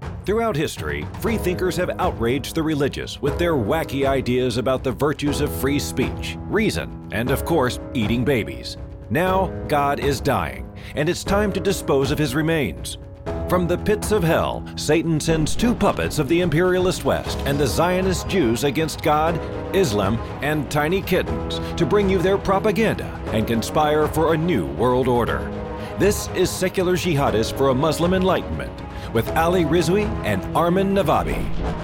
Throughout history, freethinkers have outraged the religious with their wacky ideas about the virtues of free speech, reason, and of course, eating babies. Now, God is dying, and it's time to dispose of his remains. From the pits of hell, Satan sends two puppets of the imperialist West and the Zionist Jews against God, Islam, and tiny kittens to bring you their propaganda and conspire for a new world order. This is Secular Jihadists for a Muslim Enlightenment with Ali Rizvi and Armin Navabi.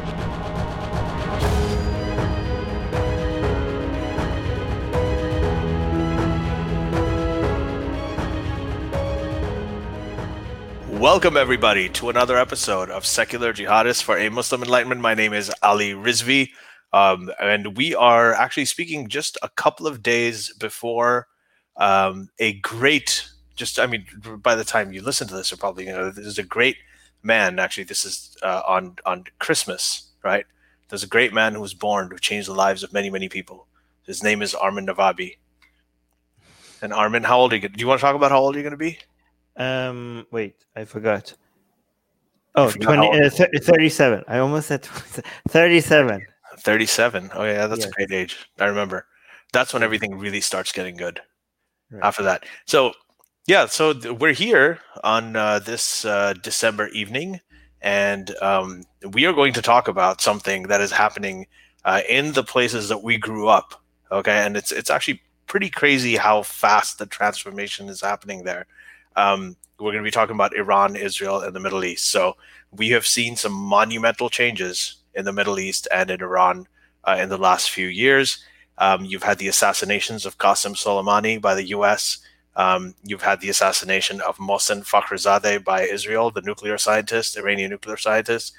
Welcome, everybody, to another episode of Secular Jihadists for a Muslim Enlightenment. My name is Ali Rizvi, and we are actually speaking just a couple of days before a great, by the time you listen to this, you're probably, this is a great man. Actually, this is on Christmas, right? There's a great man who was born who changed the lives of many, many people. His name is Armin Navabi. And Armin, how old are you? Do you want to talk about how old you're going to be? Wait, I forgot. Oh, 37. I almost said 37. 37. Oh, yeah, that's a great age. I remember. That's when everything really starts getting good after that. So, yeah, we're here on this December evening, and we are going to talk about something that is happening in the places that we grew up, okay? And it's actually pretty crazy how fast the transformation is happening there. We're going to be talking about Iran, Israel, and the Middle East. So we have seen some monumental changes in the Middle East and in Iran in the last few years. You've had the assassinations of Qasem Soleimani by the U.S. You've had the assassination of Mohsen Fakhrizadeh by Israel, the nuclear scientist, Iranian nuclear scientist.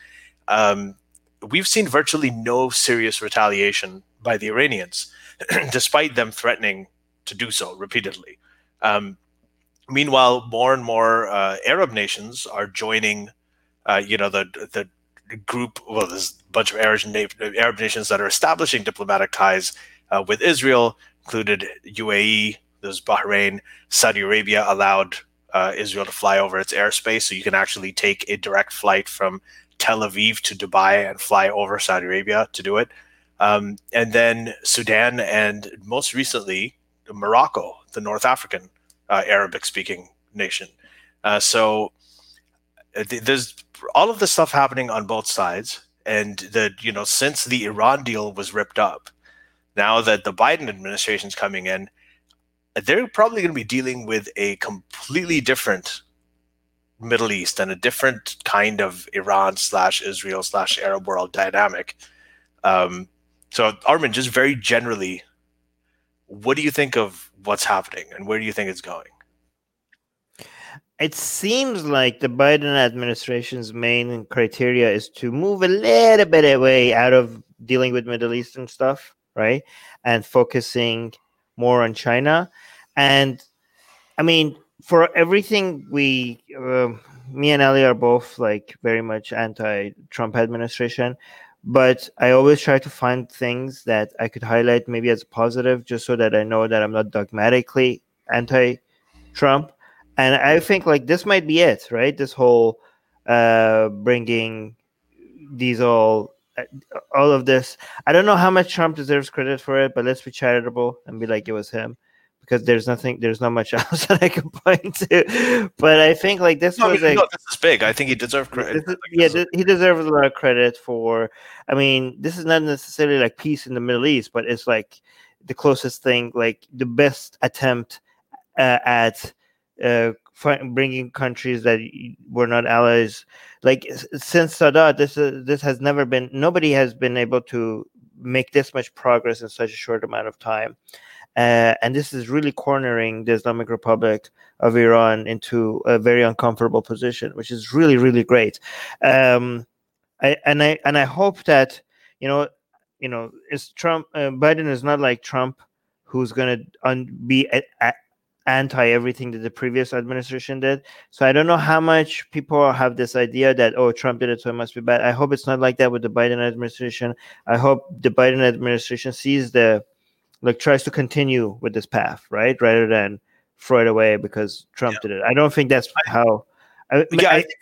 We've seen virtually no serious retaliation by the Iranians, despite them threatening to do so repeatedly. Meanwhile, more and more Arab nations are joining, the group. Well, there's a bunch of Arab nations that are establishing diplomatic ties with Israel, included UAE, there's Bahrain, Saudi Arabia allowed Israel to fly over its airspace, so you can actually take a direct flight from Tel Aviv to Dubai and fly over Saudi Arabia to do it. And then Sudan and most recently Morocco, the North African Arabic-speaking nation. So there's all of this stuff happening on both sides, and since the Iran deal was ripped up, now that the Biden administration is coming in, they're probably going to be dealing with a completely different Middle East and a different kind of Iran/Israel/Arab world dynamic. So, Armin, just very generally, what do you think of what's happening, and where do you think it's going? It seems like the Biden administration's main criteria is to move a little bit away out of dealing with Middle Eastern stuff, right? And focusing more on China. And I mean, for everything me and Ali are both like very much anti-Trump administration. But I always try to find things that I could highlight maybe as positive, just so that I know that I'm not dogmatically anti-Trump. And I think like this might be it, right? This whole bringing these all of this. I don't know how much Trump deserves credit for it, but let's be charitable and be like it was him, because there's not much else that I can point to. But I think like this this is big. I think he deserves credit. He deserves a lot of credit for. I mean, this is not necessarily like peace in the Middle East, but it's like the closest thing, like the best attempt at bringing countries that were not allies. Like since Sadat, this has never been. Nobody has been able to make this much progress in such a short amount of time. And this is really cornering the Islamic Republic of Iran into a very uncomfortable position, which is really, really great. I hope that it's Trump. Biden is not like Trump, who's going to be anti everything that the previous administration did. So I don't know how much people have this idea that Trump did it, so it must be bad. I hope it's not like that with the Biden administration. I hope the Biden administration sees tries to continue with this path, right? Rather than throw it away because Trump did it. I don't think that's how. I think the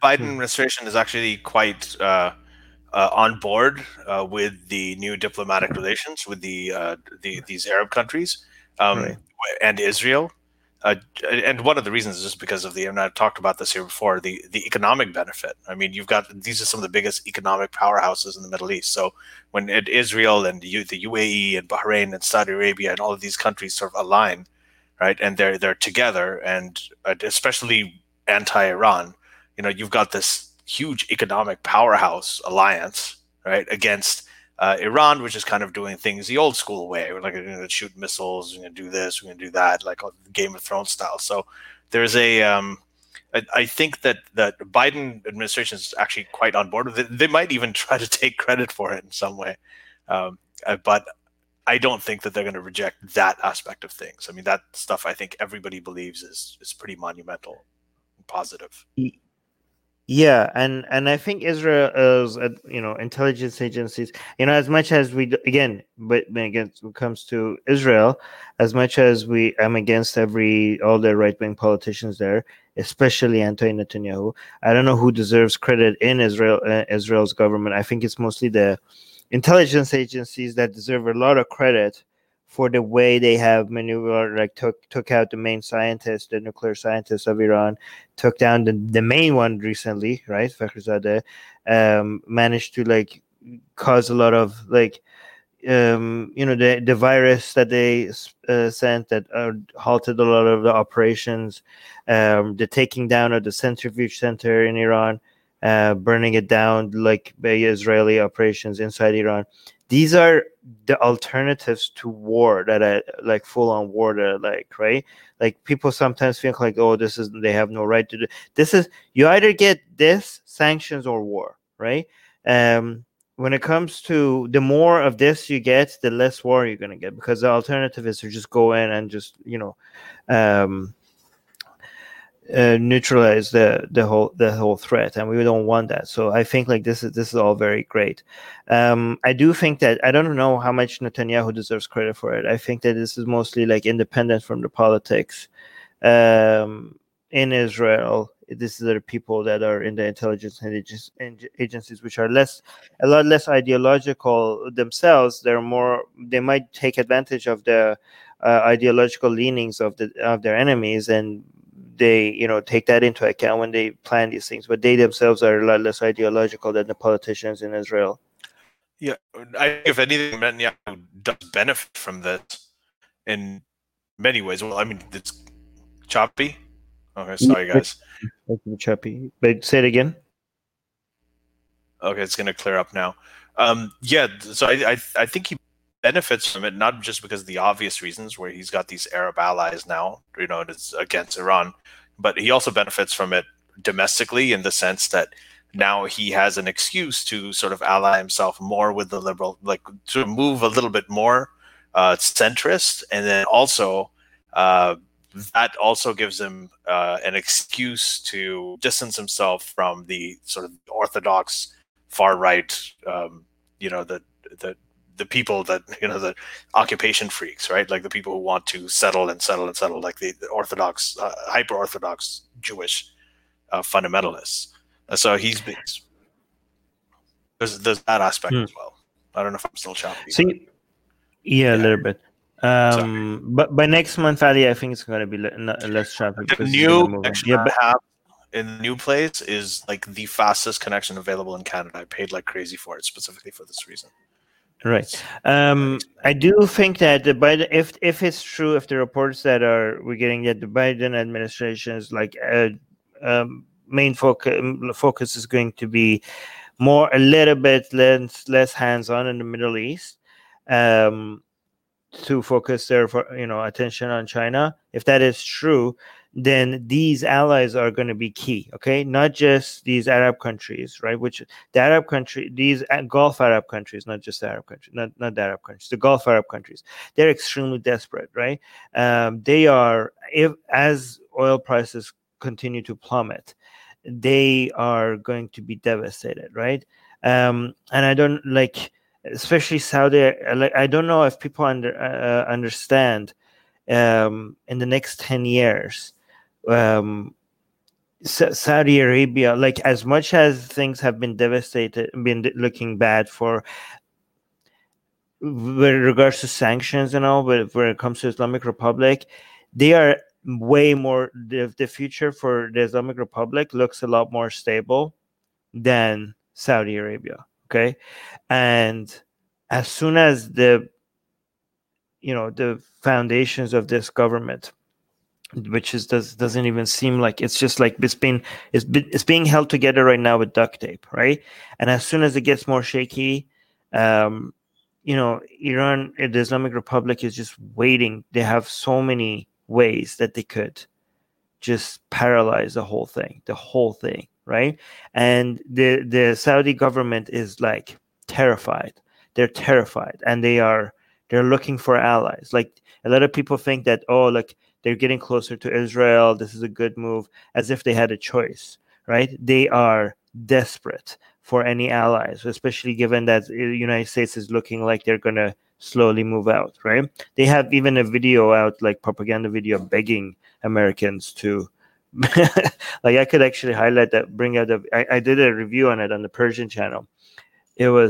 Biden administration is actually quite on board with the new diplomatic relations with these Arab countries Right. and Israel. And one of the reasons is just because of and I've talked about this here before, the economic benefit. I mean, these are some of the biggest economic powerhouses in the Middle East. So when Israel and the UAE and Bahrain and Saudi Arabia and all of these countries sort of align, right, and they're together, and especially anti-Iran, you've got this huge economic powerhouse alliance, right, against Iran, which is kind of doing things the old school way. We're like, going to shoot missiles, we're going to do this, we're going to do that, like Game of Thrones style. So there's I think that the Biden administration is actually quite on board with it. They might even try to take credit for it in some way. But I don't think that they're going to reject that aspect of things. I mean, that stuff I think everybody believes is pretty monumental and positive. Yeah, and I think Israel's intelligence agencies, as much as but again, when it comes to Israel, as much as I'm against all the right wing politicians there, especially anti-Netanyahu. I don't know who deserves credit in Israel's government. I think it's mostly the intelligence agencies that deserve a lot of credit for the way they have maneuvered, like took out the main scientist, the nuclear scientist of Iran, took down the main one recently, right? Fakhrizadeh, managed to cause a lot of the virus that they sent that halted a lot of the operations, the taking down of the centrifuge center in Iran, burning it down by Israeli operations inside Iran. These are the alternatives to war that are full-on war that are right? People sometimes think they have no right to do. This is, you either get this, sanctions, or war, right? When it comes to the more of this you get, the less war you're going to get, because the alternative is to just go in and just, neutralize the whole threat, and we don't want that. So I think this is all very great. I do think that I don't know how much Netanyahu deserves credit for it. I think that this is mostly independent from the politics in Israel. This is the people that are in the intelligence agencies, which are a lot less ideological themselves. They might take advantage of the ideological leanings of their enemies, and they take that into account when they plan these things, but they themselves are a lot less ideological than the politicians in Israel. Yeah, if anything, Netanyahu does benefit from this in many ways. Well, I mean, it's choppy. Okay, sorry guys. Choppy, but say it again. Okay, it's going to clear up now. Yeah, so I think he benefits from it, not just because of the obvious reasons where he's got these Arab allies now, it's against Iran, but he also benefits from it domestically in the sense that now he has an excuse to sort of ally himself more with the liberal, to move a little bit more centrist, and then also that also gives him an excuse to distance himself from the sort of orthodox far right, the people that the occupation freaks, right? Like the people who want to settle, like the orthodox, hyper orthodox Jewish fundamentalists. So there's that aspect as well. I don't know if I'm still choppy. So a little bit. But by next month, Ali, I think it's going to be less choppy. The new connection I have in the new place is the fastest connection available in Canada. I paid like crazy for it specifically for this reason. Right. I do think that the Biden, if it's true, if the reports that we're getting that the Biden administration's main focus is going to be a little bit less hands-on in the Middle East, to focus their attention on China. If that is true, then these allies are going to be key, okay? Not just these Arab countries, right? These Gulf Arab countries, not just the Arab countries, not the Arab countries, the Gulf Arab countries, they're extremely desperate, right? They are, as oil prices continue to plummet, they are going to be devastated, right? And I don't especially Saudi, I don't know if people understand in the next 10 years, Saudi Arabia, like as much as things have been devastated, been looking bad for with regards to sanctions and all, but when it comes to Islamic Republic, they are way more. The future for the Islamic Republic looks a lot more stable than Saudi Arabia. Okay, and as soon as the foundations of this government, which doesn't even seem like, it's just like it's being held together right now with duct tape, right? And as soon as it gets more shaky, Iran, the Islamic Republic is just waiting. They have so many ways that they could just paralyze the whole thing, right? And the Saudi government is like terrified. They're terrified, and they're looking for allies. Like a lot of people think that, oh, like they're getting closer to Israel, this is a good move, as if they had a choice, right? They are desperate for any allies, especially given that the United States is looking like they're going to slowly move out, right? They have even a video out, like propaganda video, begging Americans to like, I could actually highlight that, bring out I did a review on it on the Persian channel. They're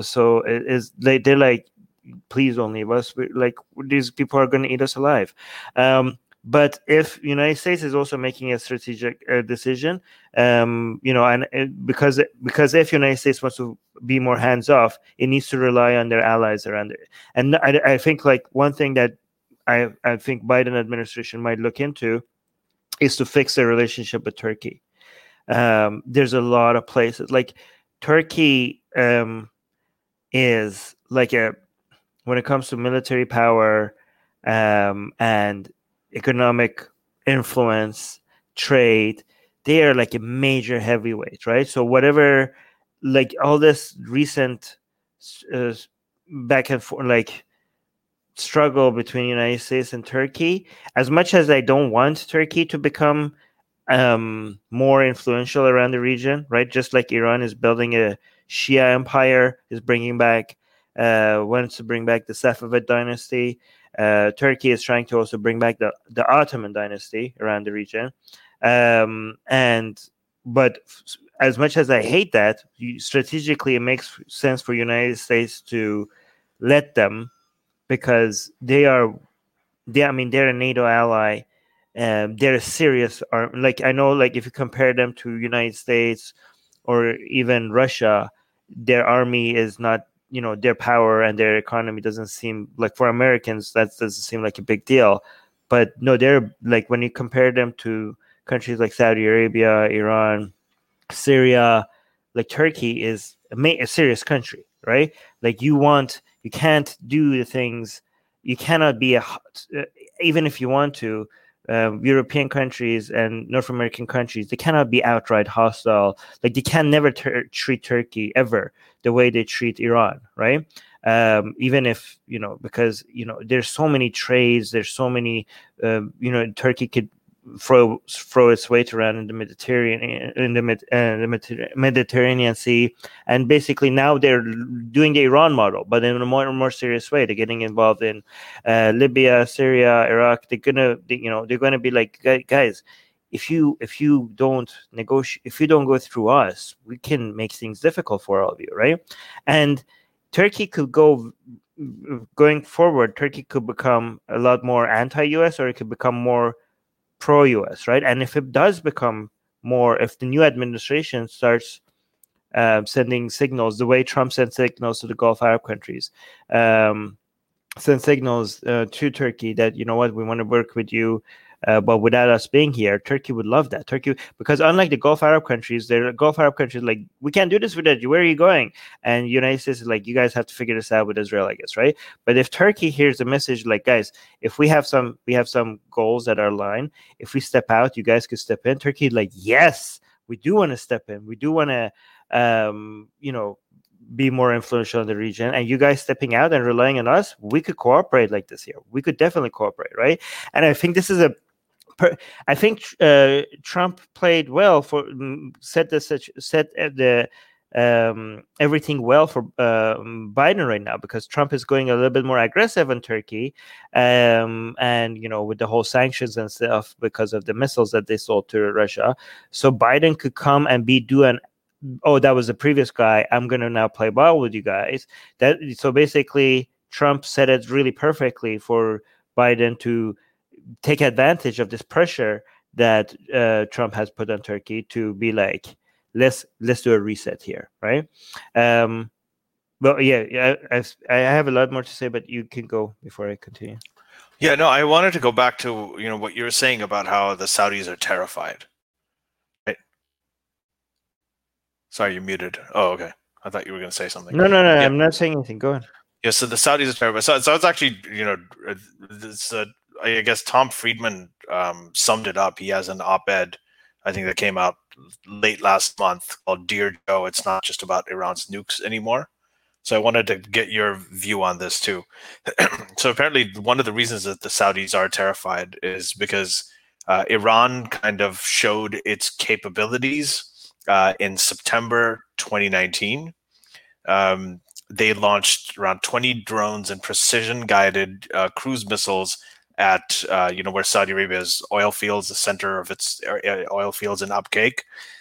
like, please don't leave us. Like, these people are going to eat us alive. But if United States is also making a strategic decision, and because if United States wants to be more hands off, it needs to rely on their allies around it. And I think like one thing that I think Biden administration might look into is to fix their relationship with Turkey. There's a lot of places like Turkey is like when it comes to military power and economic influence, trade, they are like a major heavyweight, right? So whatever, like all this recent back and forth, like struggle between United States and Turkey, as much as I don't want Turkey to become more influential around the region, right? Just like Iran is building a Shia empire, is bringing back, wants to bring back the Safavid dynasty. Turkey is trying to also bring back the Ottoman dynasty around the region. But as much as I hate that, strategically it makes sense for United States to let them, because they're a NATO ally. They're a serious arm. Like, I know, like if you compare them to United States or even Russia, their army is not, their power and their economy doesn't seem like, for Americans, that doesn't seem like a big deal. But no, they're like, when you compare them to countries like Saudi Arabia, Iran, Syria, like Turkey is a serious country, right? Like you can't do the things, you cannot be even if you want to, European countries and North American countries, they cannot be outright hostile. Like they can never treat Turkey ever the way they treat Iran, right? Even if, because, there's so many trades, there's so many, Turkey could throw its weight around in the Mediterranean Sea, and basically now they're doing the Iran model, but in a more serious way. They're getting involved in Libya, Syria, Iraq. They're gonna be like, guys, if you don't negotiate, if you don't go through us, we can make things difficult for all of you, right? And Turkey could going forward. Turkey could become a lot more anti-US, or it could become more pro-US, right? And if it does become more, if the new administration starts sending signals the way Trump sent signals to the Gulf Arab countries, send signals to Turkey that, we want to work with you, but without us being here, Turkey would love that. Turkey, because unlike the Gulf Arab countries, like, we can't do this with it. Where are you going? And United States is like, you guys have to figure this out with Israel, I guess, right? But if Turkey hears the message, like, guys, if we have some goals that are aligned, if we step out, you guys could step in. Turkey, like, yes, we do want to step in. We do want to, be more influential in the region, and you guys stepping out and relying on us, we could cooperate like this here. We could definitely cooperate, right? And I think this is Trump played well for set the everything well for Biden right now, because Trump is going a little bit more aggressive on Turkey, and with the whole sanctions and stuff because of the missiles that they sold to Russia. So Biden could come and that was the previous guy, I'm going to now play ball with you guys. So basically, Trump said it really perfectly for Biden to take advantage of this pressure that Trump has put on Turkey to be like, let's do a reset here, right? But yeah, I have a lot more to say, but you can go before I continue. Yeah, no, I wanted to go back to what you were saying about how the Saudis are terrified. Right? Sorry, you're muted. Oh, okay. I thought you were going to say something. No, yeah. I'm not saying anything. Go ahead. Yeah, so the Saudis are terrified. So it's actually, I guess Tom Friedman summed it up. He has an op-ed, I think, that came out late last month called "Dear Joe, It's Not Just About Iran's Nukes Anymore." So I wanted to get your view on this too. So apparently one of the reasons that the Saudis are terrified is because Iran kind of showed its capabilities in September 2019. They launched around 20 drones and precision-guided cruise missiles at where Saudi Arabia's oil fields, the center of its oil fields in Abqaiq,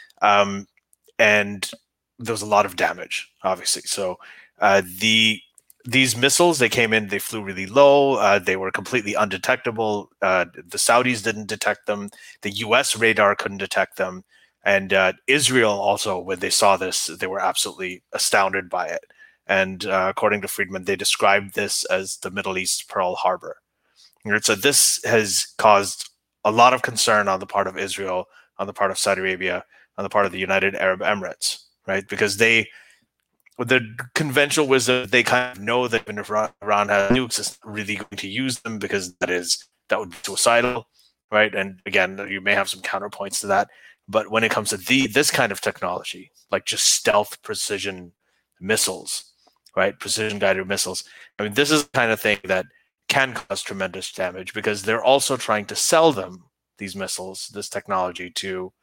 and there was a lot of damage, obviously. So these missiles, they came in, they flew really low, they were completely undetectable. The Saudis didn't detect them. The U.S. radar couldn't detect them, and Israel also, when they saw this, they were absolutely astounded by it. And according to Friedman, they described this as the Middle East Pearl Harbor. So this has caused a lot of concern on the part of Israel, on the part of Saudi Arabia, on the part of the United Arab Emirates, right? Because the conventional wisdom, they kind of know that if Iran has nukes, it's not really going to use them because that would be suicidal, right? And again, you may have some counterpoints to that. But when it comes to this kind of technology, like just stealth precision missiles, right? Precision guided missiles. I mean, this is the kind of thing that can cause tremendous damage because they're also trying to sell them, these missiles, this technology to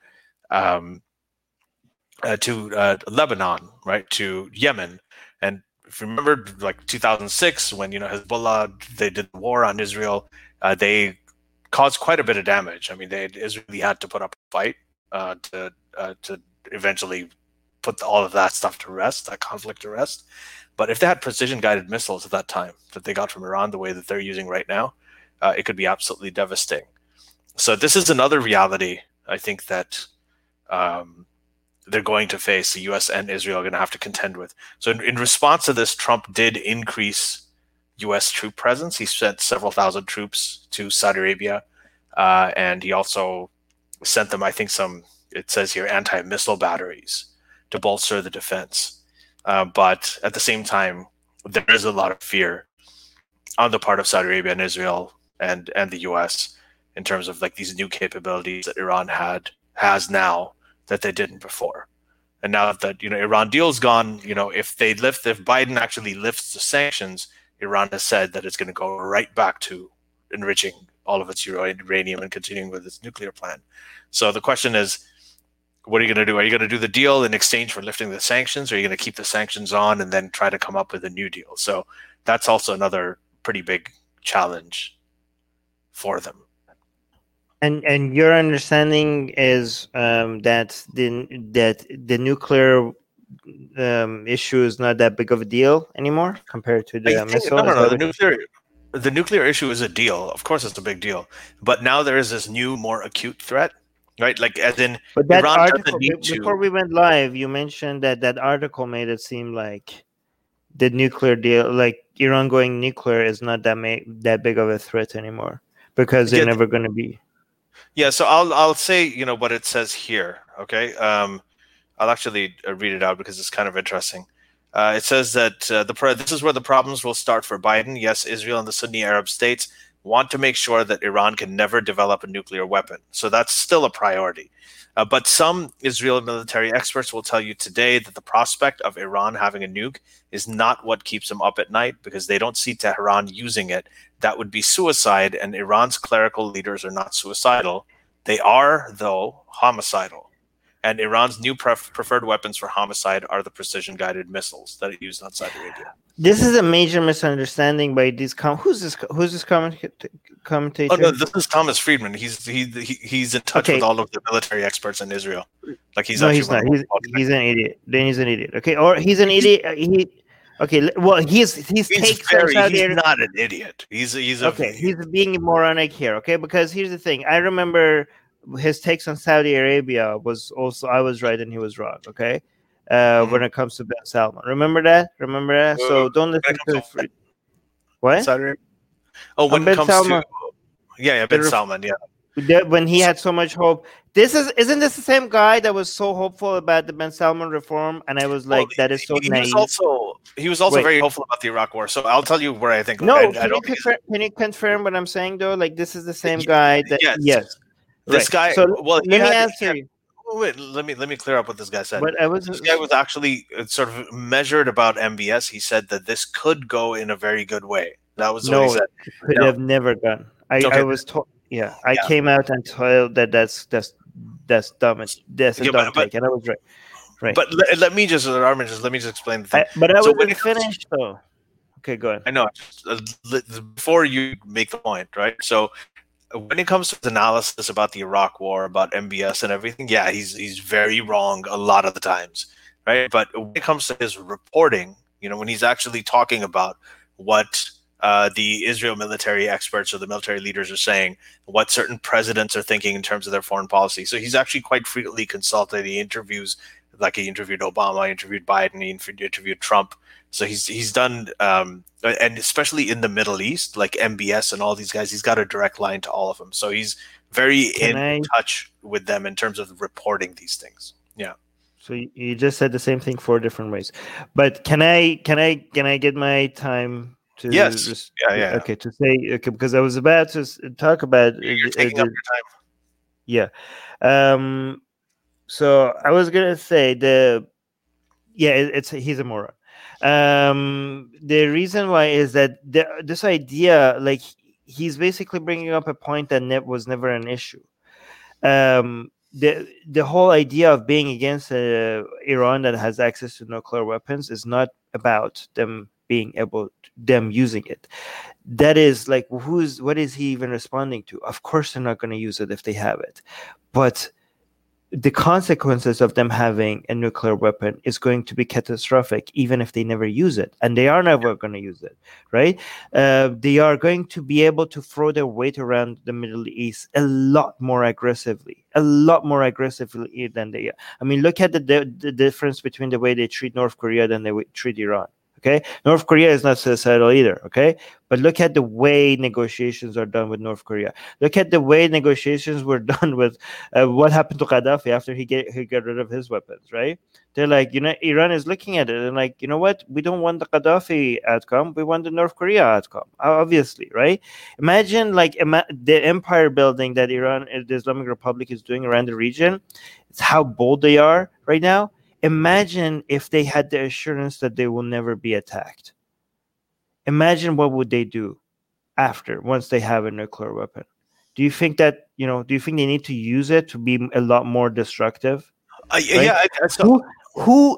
Lebanon, right, to Yemen. And if you remember, like 2006, when Hezbollah, they did the war on Israel, they caused quite a bit of damage. I mean, Israel had to put up a fight to eventually put all of that stuff to rest, that conflict to rest. But if they had precision-guided missiles at that time that they got from Iran the way that they're using right now, it could be absolutely devastating. So this is another reality, I think, that they're going to face, the U.S. and Israel are going to have to contend with. So in response to this, Trump did increase U.S. troop presence. He sent several thousand troops to Saudi Arabia, and he also sent them, I think, it says here, anti-missile batteries to bolster the defense. But at the same time, there is a lot of fear on the part of Saudi Arabia and Israel and the U.S. in terms of like these new capabilities that Iran has now that they didn't before. And now that Iran deal's gone, if Biden actually lifts the sanctions, Iran has said that it's going to go right back to enriching all of its uranium and continuing with its nuclear plan. So the question is, what are you going to do? Are you going to do the deal in exchange for lifting the sanctions, or are you going to keep the sanctions on and then try to come up with a new deal? So that's also another pretty big challenge for them. And your understanding is that the nuclear issue is not that big of a deal anymore compared to the missile? No. The nuclear issue is a deal. Of course, it's a big deal. But now there is this new, more acute threat. Right, like as in, but that Iran article before we went live, you mentioned that article made it seem like the nuclear deal, like Iran going nuclear, is not that big of a threat anymore because they're never going to be. Yeah, so I'll say what it says here. Okay, I'll actually read it out because it's kind of interesting. It says that this is where the problems will start for Biden. Yes, Israel and the Sunni Arab states want to make sure that Iran can never develop a nuclear weapon. So that's still a priority. But some Israeli military experts will tell you today that the prospect of Iran having a nuke is not what keeps them up at night, because they don't see Tehran using it. That would be suicide, and Iran's clerical leaders are not suicidal. They are, though, homicidal. And Iran's new preferred weapons for homicide are the precision-guided missiles that it used on Saudi Arabia. This is a major misunderstanding by these. Who's this commentator? Oh no, this is Thomas Friedman. He's in touch with all of the military experts in Israel. Like he's not. He's an idiot. Then he's an idiot. Okay, or he's an idiot. He's not an idiot. He's being moronic here. Okay, because here's the thing. I remember his takes on Saudi Arabia was also I was right and he was wrong. Okay, when it comes to Ben Salman, remember that. So don't listen to what? Saudi Arabia? Oh, when it comes to Ben Salman, when he had so much hope. Isn't this the same guy that was so hopeful about the Ben Salman reform? And I was like, that is so naive. He was also very hopeful about the Iraq War. So I'll tell you where I think. No, can you confirm what I'm saying though? Like this is the same guy that yes. This guy. So let me answer you. Wait, let me clear up what this guy said. But this guy was actually sort of measured about MBS. He said that this could go in a very good way. That was what he said. It could have never gone. I was told. Yeah, I came out and told that that's dumb. That's a dumb take, and I was right. Right. But let me just explain the thing. But I wasn't finished though. Okay, go ahead. I know. Before you make the point, right? So when it comes to his analysis about the Iraq War, about MBS and everything, he's very wrong a lot of the times, right? But when it comes to his reporting, when he's actually talking about what the Israel military experts or the military leaders are saying, what certain presidents are thinking in terms of their foreign policy. So he's actually quite frequently consulted. He interviews, like he interviewed Obama, he interviewed Biden, he interviewed Trump. So he's done, and especially in the Middle East, like MBS and all these guys, he's got a direct line to all of them. So he's very in touch with them in terms of reporting these things. Yeah. So you just said the same thing 4 different ways, but can I get my time? Yes. Okay. To say because I was about to talk about. You're taking up your time. Yeah. So I was gonna say he's a moron. The reason why is that this idea, like he's basically bringing up a point that was never an issue. The whole idea of being against Iran that has access to nuclear weapons is not about them using it. That is like, what is he even responding to? Of course they're not going to use it if they have it, but the consequences of them having a nuclear weapon is going to be catastrophic, even if they never use it, and they are never going to use it, right? They are going to be able to throw their weight around the Middle East a lot more aggressively than they are. I mean, look at the difference between the way they treat North Korea than they treat Iran. Okay, North Korea is not suicidal either. Okay, but look at the way negotiations are done with North Korea. Look at the way negotiations were done with what happened to Gaddafi after he got rid of his weapons. Right? They're like, Iran is looking at it and like, you know what? We don't want the Gaddafi outcome. We want the North Korea outcome. Obviously, right? Imagine the empire building that Iran, the Islamic Republic, is doing around the region. It's how bold they are right now. Imagine if they had the assurance that they will never be attacked. Imagine what would they do once they have a nuclear weapon. Do you think that, do you think they need to use it to be a lot more destructive? Yeah. Who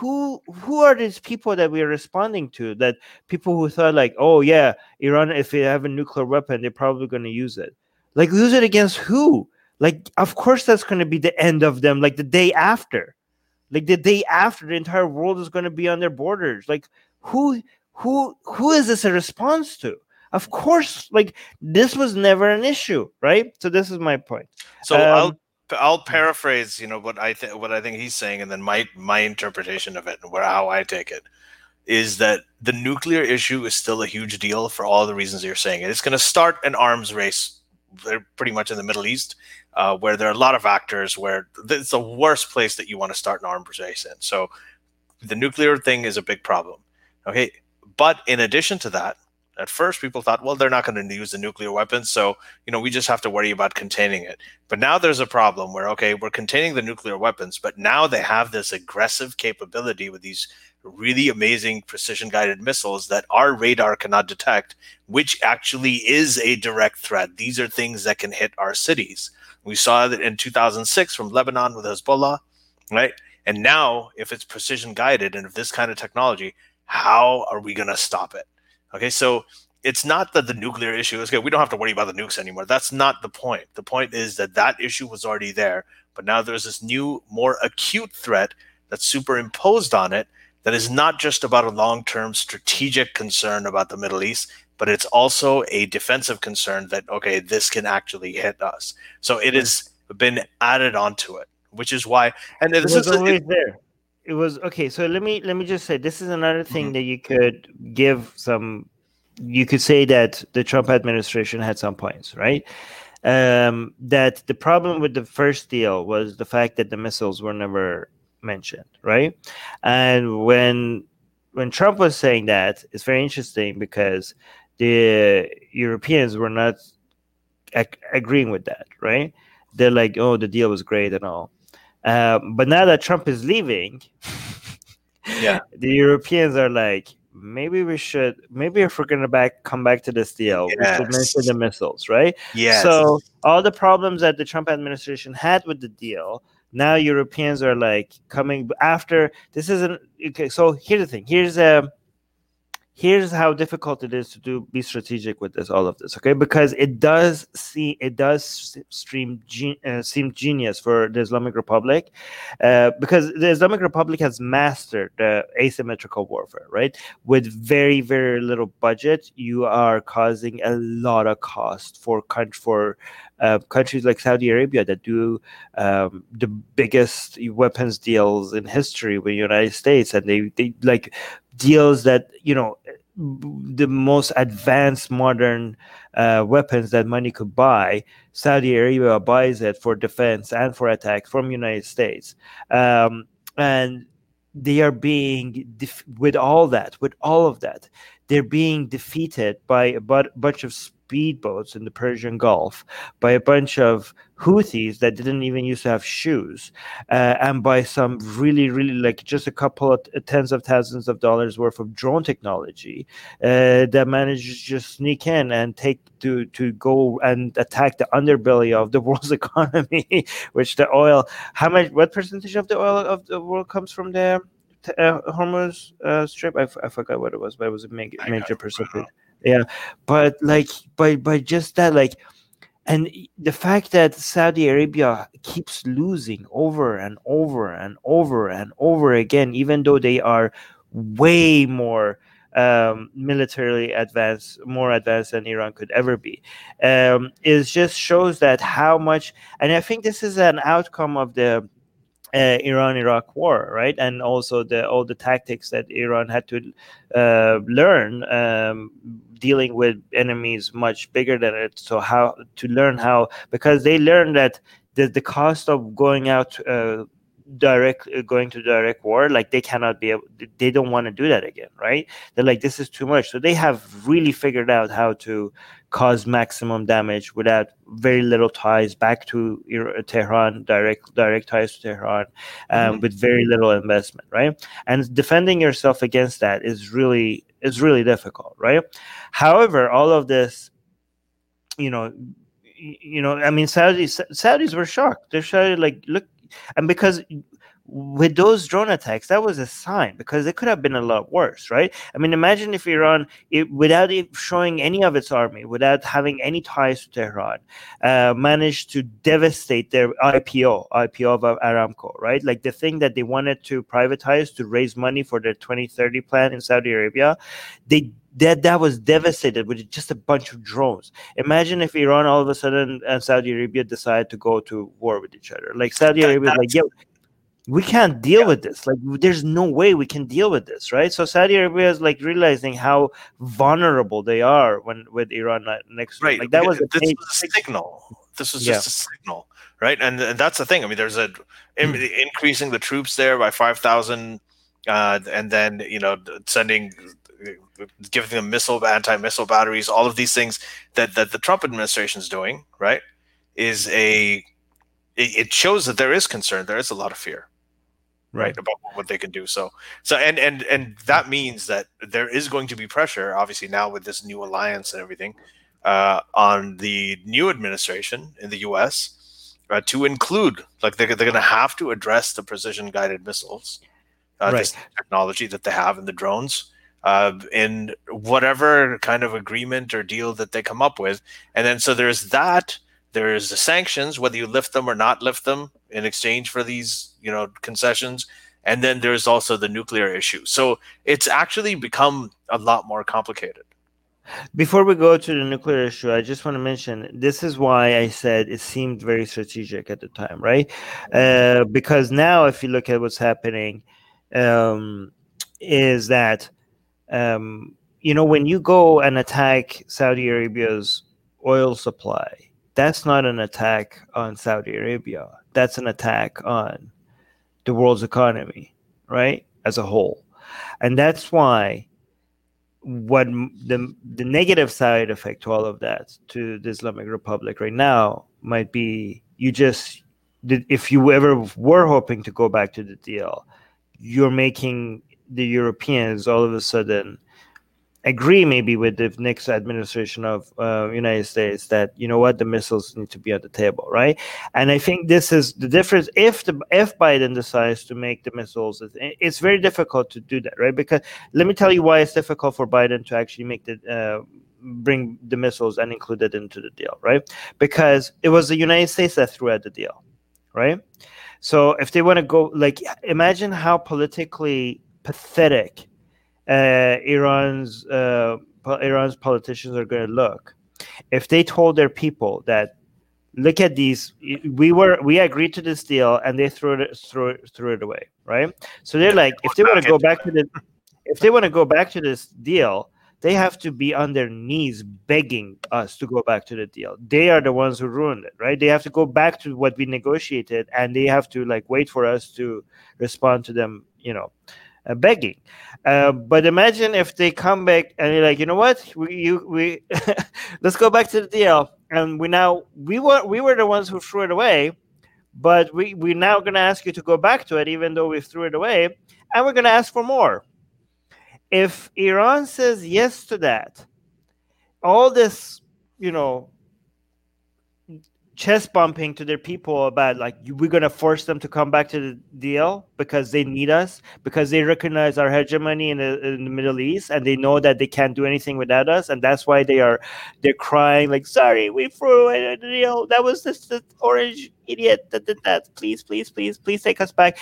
are these people that we're responding to? That people who thought like, oh yeah, Iran, if they have a nuclear weapon, they're probably going to use it. Like, use it against who? Like, of course that's going to be the end of them. Like the day after. Like the day after, the entire world is going to be on their borders. Like, who is this a response to? Of course, like this was never an issue, right? So this is my point. So I'll paraphrase, what I think he's saying, and then my interpretation of it and how I take it is that the nuclear issue is still a huge deal for all the reasons you're saying. It's going to start an arms race. They're pretty much in the Middle East, where there are a lot of actors, where it's the worst place that you want to start an arms race in. So the nuclear thing is a big problem. Okay. But in addition to that, at first people thought, well, they're not going to use the nuclear weapons. So, we just have to worry about containing it. But now there's a problem where, okay, we're containing the nuclear weapons, but now they have this aggressive capability with these really amazing precision-guided missiles that our radar cannot detect, which actually is a direct threat. These are things that can hit our cities. We saw that in 2006 from Lebanon with Hezbollah. right? And now, if it's precision guided and if this kind of technology, how are we going to stop it? Okay, so it's not that the nuclear issue is good. We don't have to worry about the nukes anymore. That's not the point. The point is that issue was already there, but now there's this new, more acute threat that's superimposed on it that is not just about a long-term strategic concern about the Middle East, but it's also a defensive concern that, okay, this can actually hit us. So it has been added onto it, which is why, and this was always there. It was okay. So let me just say, this is another thing that you could give some. You could say that the Trump administration had some points, right? That the problem with the first deal was the fact that the missiles were never mentioned, right? And when Trump was saying that, it's very interesting because the Europeans were not agreeing with that, right? They're like, "Oh, the deal was great and all," but now that Trump is leaving, yeah, the Europeans are like, maybe if we're gonna come back to this deal, we should mention the missiles, right? Yes. So all the problems that the Trump administration had with the deal, now Europeans are like coming after. This isn't okay. So here's the thing. Here's how difficult it is to be strategic with all of this, okay? Because it does seem genius for the Islamic Republic, because the Islamic Republic has mastered the asymmetrical warfare, right? With very, very little budget, you are causing a lot of cost for countries like Saudi Arabia that do the biggest weapons deals in history with the United States, and they like deals that, the most advanced modern weapons that money could buy. Saudi Arabia buys it for defense and for attack from United States, and they are being with all of that, they're being defeated by a bunch of speedboats in the Persian Gulf, by a bunch of Houthis that didn't even used to have shoes, and by some really, really, like, just a couple of tens of thousands of dollars worth of drone technology that managed to just sneak in and to go and attack the underbelly of the world's economy, which the oil. What percentage of the oil of the world comes from the Hormuz Strip? I forgot what it was, but it was a major percentage. Yeah, but like by just that, like, and the fact that Saudi Arabia keeps losing over and over and over and over again, even though they are way more militarily advanced, more advanced than Iran could ever be, it just shows that how much. And I think this is an outcome of the Iran-Iraq war, right? And also all the tactics that Iran had to learn, dealing with enemies much bigger than it. So because they learned that the cost of going to direct war, like, they don't want to do that again, right? They're like, this is too much. So they have really figured out how to cause maximum damage without very little ties back to Tehran, direct ties to Tehran, with very little investment, right? And defending yourself against that is really difficult, right? However, all of this, I mean, Saudis were shocked. They're shouting like, look, and because with those drone attacks, that was a sign, because it could have been a lot worse, right? I mean, imagine if Iran, without showing any of its army, without having any ties to Tehran, managed to devastate their IPO of Aramco, right? Like the thing that they wanted to privatize to raise money for their 2030 plan in Saudi Arabia, that was devastated with just a bunch of drones. Imagine if Iran all of a sudden and Saudi Arabia decide to go to war with each other. Like Saudi Arabia is like, yeah, we can't deal with this. Like, there's no way we can deal with this, right? So Saudi Arabia is like realizing how vulnerable they are with Iran next to them. Like, that was a signal. This was just a signal, right? And that's the thing. I mean, there's increasing the troops there by 5,000, and then giving them anti-missile batteries. All of these things that the Trump administration is doing, right, it shows that there is concern. There is a lot of fear, right, about what they can do. So and that means that there is going to be pressure, obviously, now with this new alliance and everything, on the new administration in the U.S. to include, like they're going to have to address the precision-guided missiles, this technology that they have in the drones, in whatever kind of agreement or deal that they come up with. And then so there's that. There's the sanctions, whether you lift them or not lift them in exchange for these, concessions. And then there's also the nuclear issue. So it's actually become a lot more complicated. Before we go to the nuclear issue, I just want to mention, this is why I said it seemed very strategic at the time, right? Because now if you look at what's happening, is that, when you go and attack Saudi Arabia's oil supply, that's not an attack on Saudi Arabia. That's an attack on the world's economy, right, as a whole. And that's why what the negative side effect to all of that, to the Islamic Republic right now, might be if you ever were hoping to go back to the deal, you're making the Europeans all of a sudden agree maybe with the next administration of United States that, the missiles need to be on the table, right? And I think this is the difference. If Biden decides to make the missiles, it's very difficult to do that, right? Because let me tell you why it's difficult for Biden to actually make bring the missiles and include it into the deal, right? Because it was the United States that threw out the deal, right? So if they want to go, imagine how politically pathetic Iran's politicians are going to look if they told their people that, look at these, we agreed to this deal and they threw it away, right? So they're like, if they want to go back to this deal, they have to be on their knees begging us to go back to the deal. They are the ones who ruined it, right? They have to go back to what we negotiated, and they have to wait for us to respond to them, begging. But imagine if they come back and they're like, you know what, we let's go back to the deal, and we were the ones who threw it away, but we're now going to ask you to go back to it, even though we threw it away, and we're going to ask for more. If Iran says yes to that, all this, chest bumping to their people about we're going to force them to come back to the deal because they need us, because they recognize our hegemony in the Middle East, and they know that they can't do anything without us, and that's why they're crying sorry, we threw away the deal, that was this orange idiot that did that, please take us back.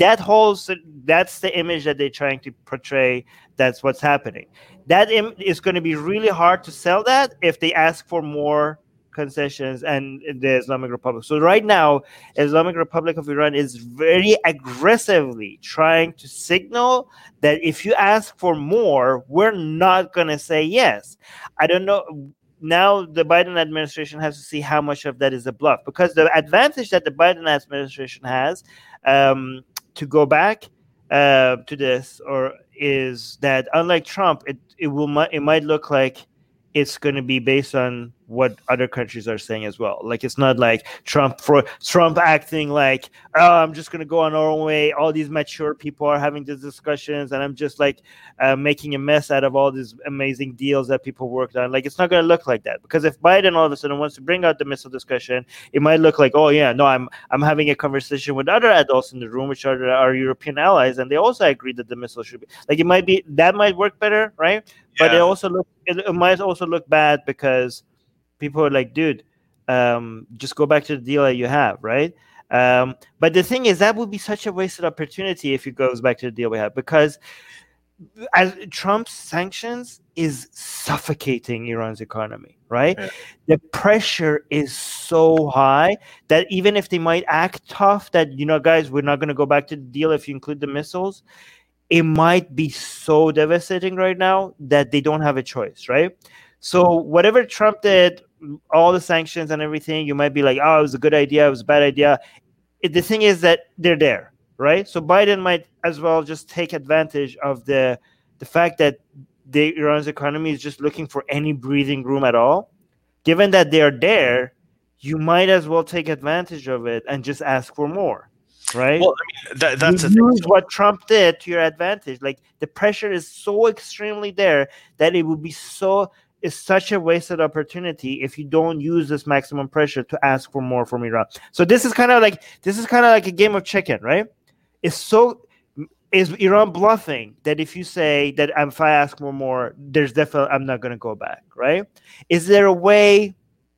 That's the image that they're trying to portray. That's what's happening. That is going to be really hard to sell that if they ask for more concessions and the Islamic Republic. So right now, Islamic Republic of Iran is very aggressively trying to signal that if you ask for more, we're not going to say yes. I don't know. Now the Biden administration has to see how much of that is a bluff, because the advantage that the Biden administration has to go back to this is that, unlike Trump, it might look like it's going to be based on what other countries are saying as well. It's not like Trump acting like, oh, I'm just going to go on our own way. All these mature people are having these discussions, and I'm just making a mess out of all these amazing deals that people worked on. It's not going to look like that, because if Biden all of a sudden wants to bring out the missile discussion, it might look like, oh yeah, no, I'm having a conversation with other adults in the room, which are our European allies, and they also agree that the missile should be it might be, that might work better, right? Yeah. But it might also look bad because people are like, dude, just go back to the deal that you have, right? But the thing is, that would be such a wasted opportunity if it goes back to the deal we have, because as Trump's sanctions is suffocating Iran's economy, right? Yeah. The pressure is so high that even if they might act tough, that, guys, we're not going to go back to the deal if you include the missiles, it might be so devastating right now that they don't have a choice, right? So whatever Trump did, all the sanctions and everything, you might be like, oh, it was a good idea, it was a bad idea. The thing is that they're there, right? So Biden might as well just take advantage of the fact that Iran's economy is just looking for any breathing room at all. Given that they are there, you might as well take advantage of it and just ask for more. Right. Well, that's use what Trump did to your advantage. The pressure is so extremely there that it would be so is such a wasted opportunity if you don't use this maximum pressure to ask for more from Iran. So this is kind of like a game of chicken, right? Is Iran bluffing that if you say that if I ask for more, there's definitely I'm not going to go back, right? Is there a way,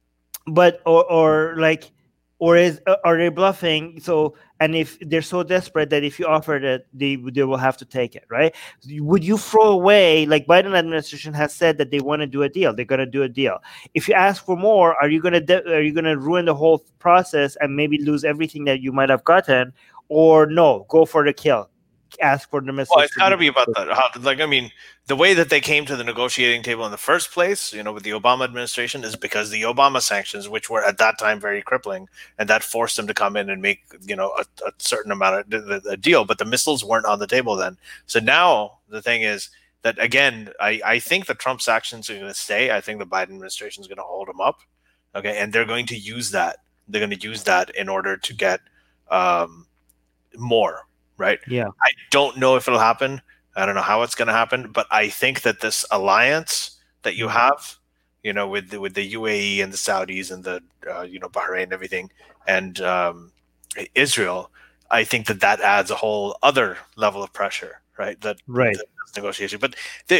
or are they bluffing? So, and if they're so desperate that if you offer it, they will have to take it, right? Would you throw away, like Biden administration has said that they want to do a deal, they're going to do a deal. If you ask for more, are you going to ruin the whole process and maybe lose everything that you might have gotten, or no, go for the kill? Ask for the missiles. Well, it's got to be about that. The way that they came to the negotiating table in the first place, with the Obama administration, is because the Obama sanctions, which were at that time very crippling, and that forced them to come in and make a certain amount of the deal. But the missiles weren't on the table then. So now the thing is that, again, I think the Trump sanctions are going to stay. I think the Biden administration is going to hold them up. Okay, and they're going to use that. They're going to use that in order to get more. Right. Yeah. I don't know if it'll happen. I don't know how it's going to happen, but I think that this alliance that you have, with the UAE and the Saudis and the Bahrain and everything, and Israel, I think that adds a whole other level of pressure. Right. That negotiation, but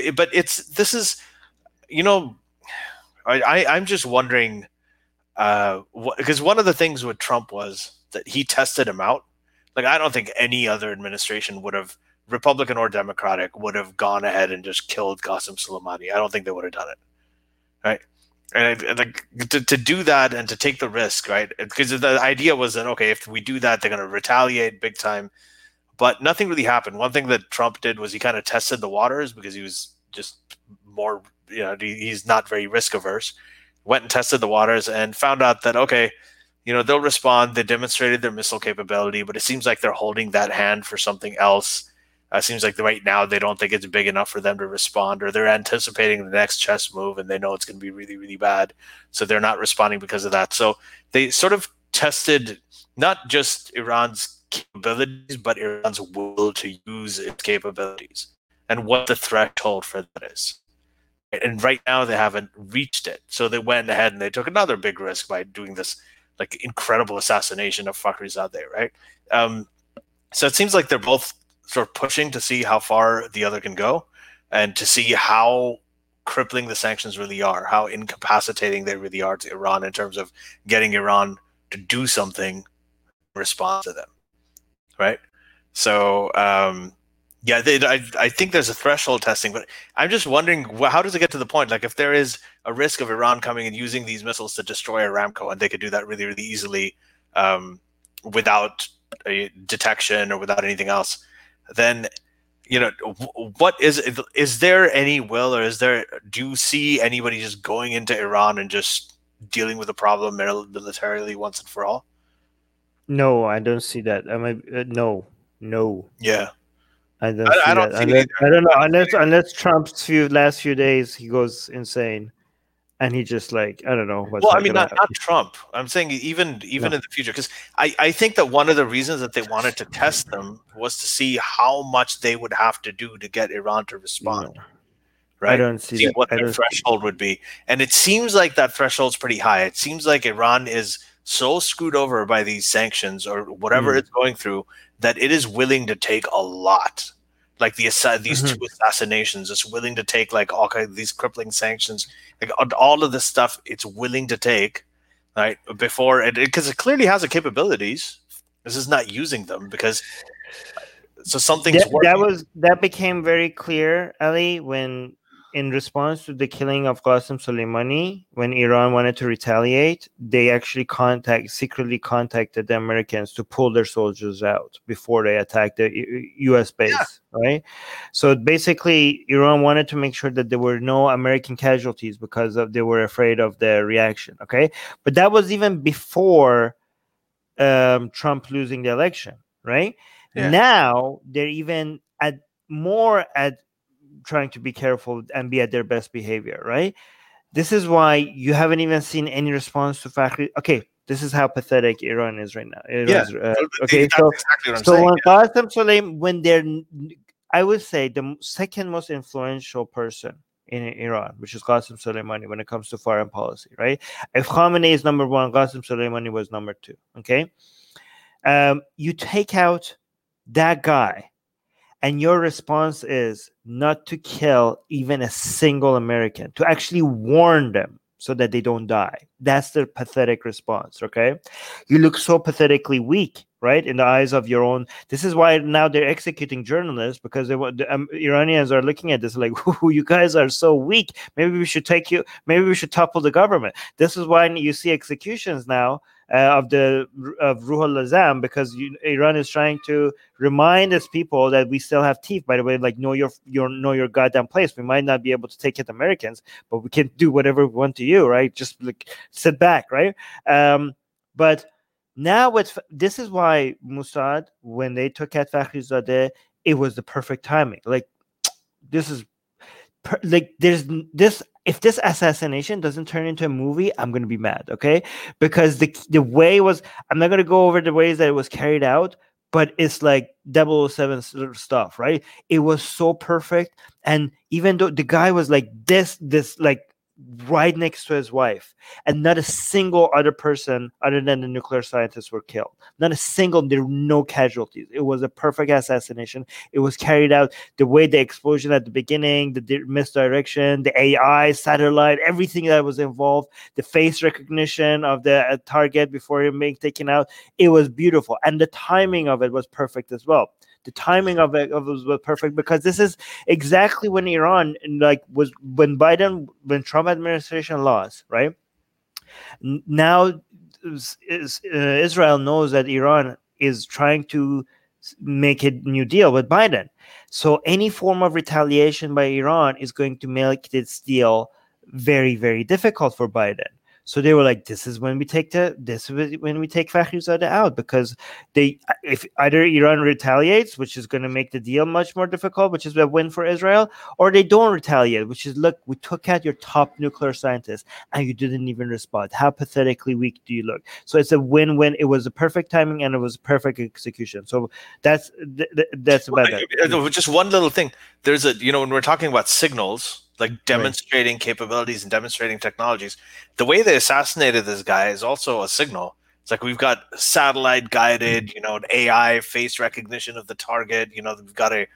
I'm just wondering, because one of the things with Trump was that he tested him out. Like, I don't think any other administration would have, Republican or Democratic, would have gone ahead and just killed Qasem Soleimani. I don't think they would have done it, right? And to do that and to take the risk, right? Because the idea was that, okay, if we do that, they're going to retaliate big time. But nothing really happened. One thing that Trump did was he kind of tested the waters because he was just more, he's not very risk averse. Went and tested the waters and found out that, okay, they'll respond. They demonstrated their missile capability, but it seems like they're holding that hand for something else. It seems like right now they don't think it's big enough for them to respond, or they're anticipating the next chess move and they know it's going to be really, really bad. So they're not responding because of that. So they sort of tested not just Iran's capabilities, but Iran's will to use its capabilities and what the threshold for that is. And right now they haven't reached it. So they went ahead and they took another big risk by doing this incredible assassination of Fakhrizadeh, right? So it seems like they're both sort of pushing to see how far the other can go and to see how crippling the sanctions really are, how incapacitating they really are to Iran in terms of getting Iran to do something in response to them, right? So, I think there's a threshold testing, but I'm just wondering, how does it get to the point? Like, if there is a risk of Iran coming and using these missiles to destroy Aramco, and they could do that really, really easily without a detection or without anything else, then, what is there any will, or do you see anybody just going into Iran and just dealing with the problem militarily once and for all? No, I don't see that. No. Yeah. I don't know, unless Trump's last few days he goes insane, and he just I don't know. Not Trump. I'm saying even in the future, because I think that one of the reasons that they wanted to test them was to see how much they would have to do to get Iran to respond. No. Right? I don't see what their threshold would be, and it seems like that threshold's pretty high. It seems like Iran is so screwed over by these sanctions or whatever it's going through that it is willing to take a lot. Like these two assassinations, it's willing to take all these crippling sanctions, all of this stuff. It's willing to take, right, before it, because it clearly has the capabilities. This is not using them because something's working. That became very clear, Ali, when in response to the killing of Qasem Soleimani, when Iran wanted to retaliate, they actually secretly contacted the Americans to pull their soldiers out before they attacked the U.S. base, right? So basically, Iran wanted to make sure that there were no American casualties because they were afraid of the reaction, okay? But that was even before Trump losing the election, right? Yeah. Now, they're even more trying to be careful and be at their best behavior, right? This is why you haven't even seen any response to Fakhri. Okay, this is how pathetic Iran is right now. Okay, so when Qasem Soleimani, I would say the second most influential person in Iran, which is Qasem Soleimani when it comes to foreign policy, right? If Khamenei is number one, Qasem Soleimani was number two, okay? You take out that guy, and your response is not to kill even a single American, to actually warn them so that they don't die. That's the pathetic response, okay? You look so pathetically weak, right, in the eyes of your own. This is why now they're executing journalists, because the Iranians are looking at this like, you guys are so weak. Maybe we should topple the government. This is why you see executions now of Ruhollah Azam, because Iran is trying to remind its people that we still have teeth. By the way, like know your goddamn place. We might not be able to take it Americans, but we can do whatever we want to you, right? Just like sit back, right? But now this is why Mossad, when they took out Fakhrizadeh, it was the perfect timing. Like this is there's this. If this assassination doesn't turn into a movie, I'm going to be mad, okay? Because the way was, I'm not going to go over the ways that it was carried out, but it's like 007 stuff, right? It was so perfect. And even though the guy was like this like right next to his wife, and not a single other person other than the nuclear scientists were killed. Not a single, there were no casualties. It was a perfect assassination. It was carried out the way the explosion at the beginning, the misdirection, the AI, satellite, everything that was involved, the face recognition of the target before him being taken out. It was beautiful. And the timing of it was perfect as well. The timing of it was perfect, because this is exactly when Iran, like, was when Trump administration lost, right? Now Israel knows that Iran is trying to make a new deal with Biden. So any form of retaliation by Iran is going to make this deal very, very difficult for Biden. So they were like, this is when we take Fakhrizadeh out, because if either Iran retaliates, which is going to make the deal much more difficult, which is a win for Israel, or they don't retaliate, which is, look, we took out your top nuclear scientist and you didn't even respond. How pathetically weak do you look? So it's a win-win. It was a perfect timing and it was a perfect execution. So that's about that. Just one little thing. There's when we're talking about signals, like demonstrating capabilities and demonstrating technologies, the way they assassinated this guy is also a signal. It's like we've got satellite guided, an AI face recognition of the target. We've got a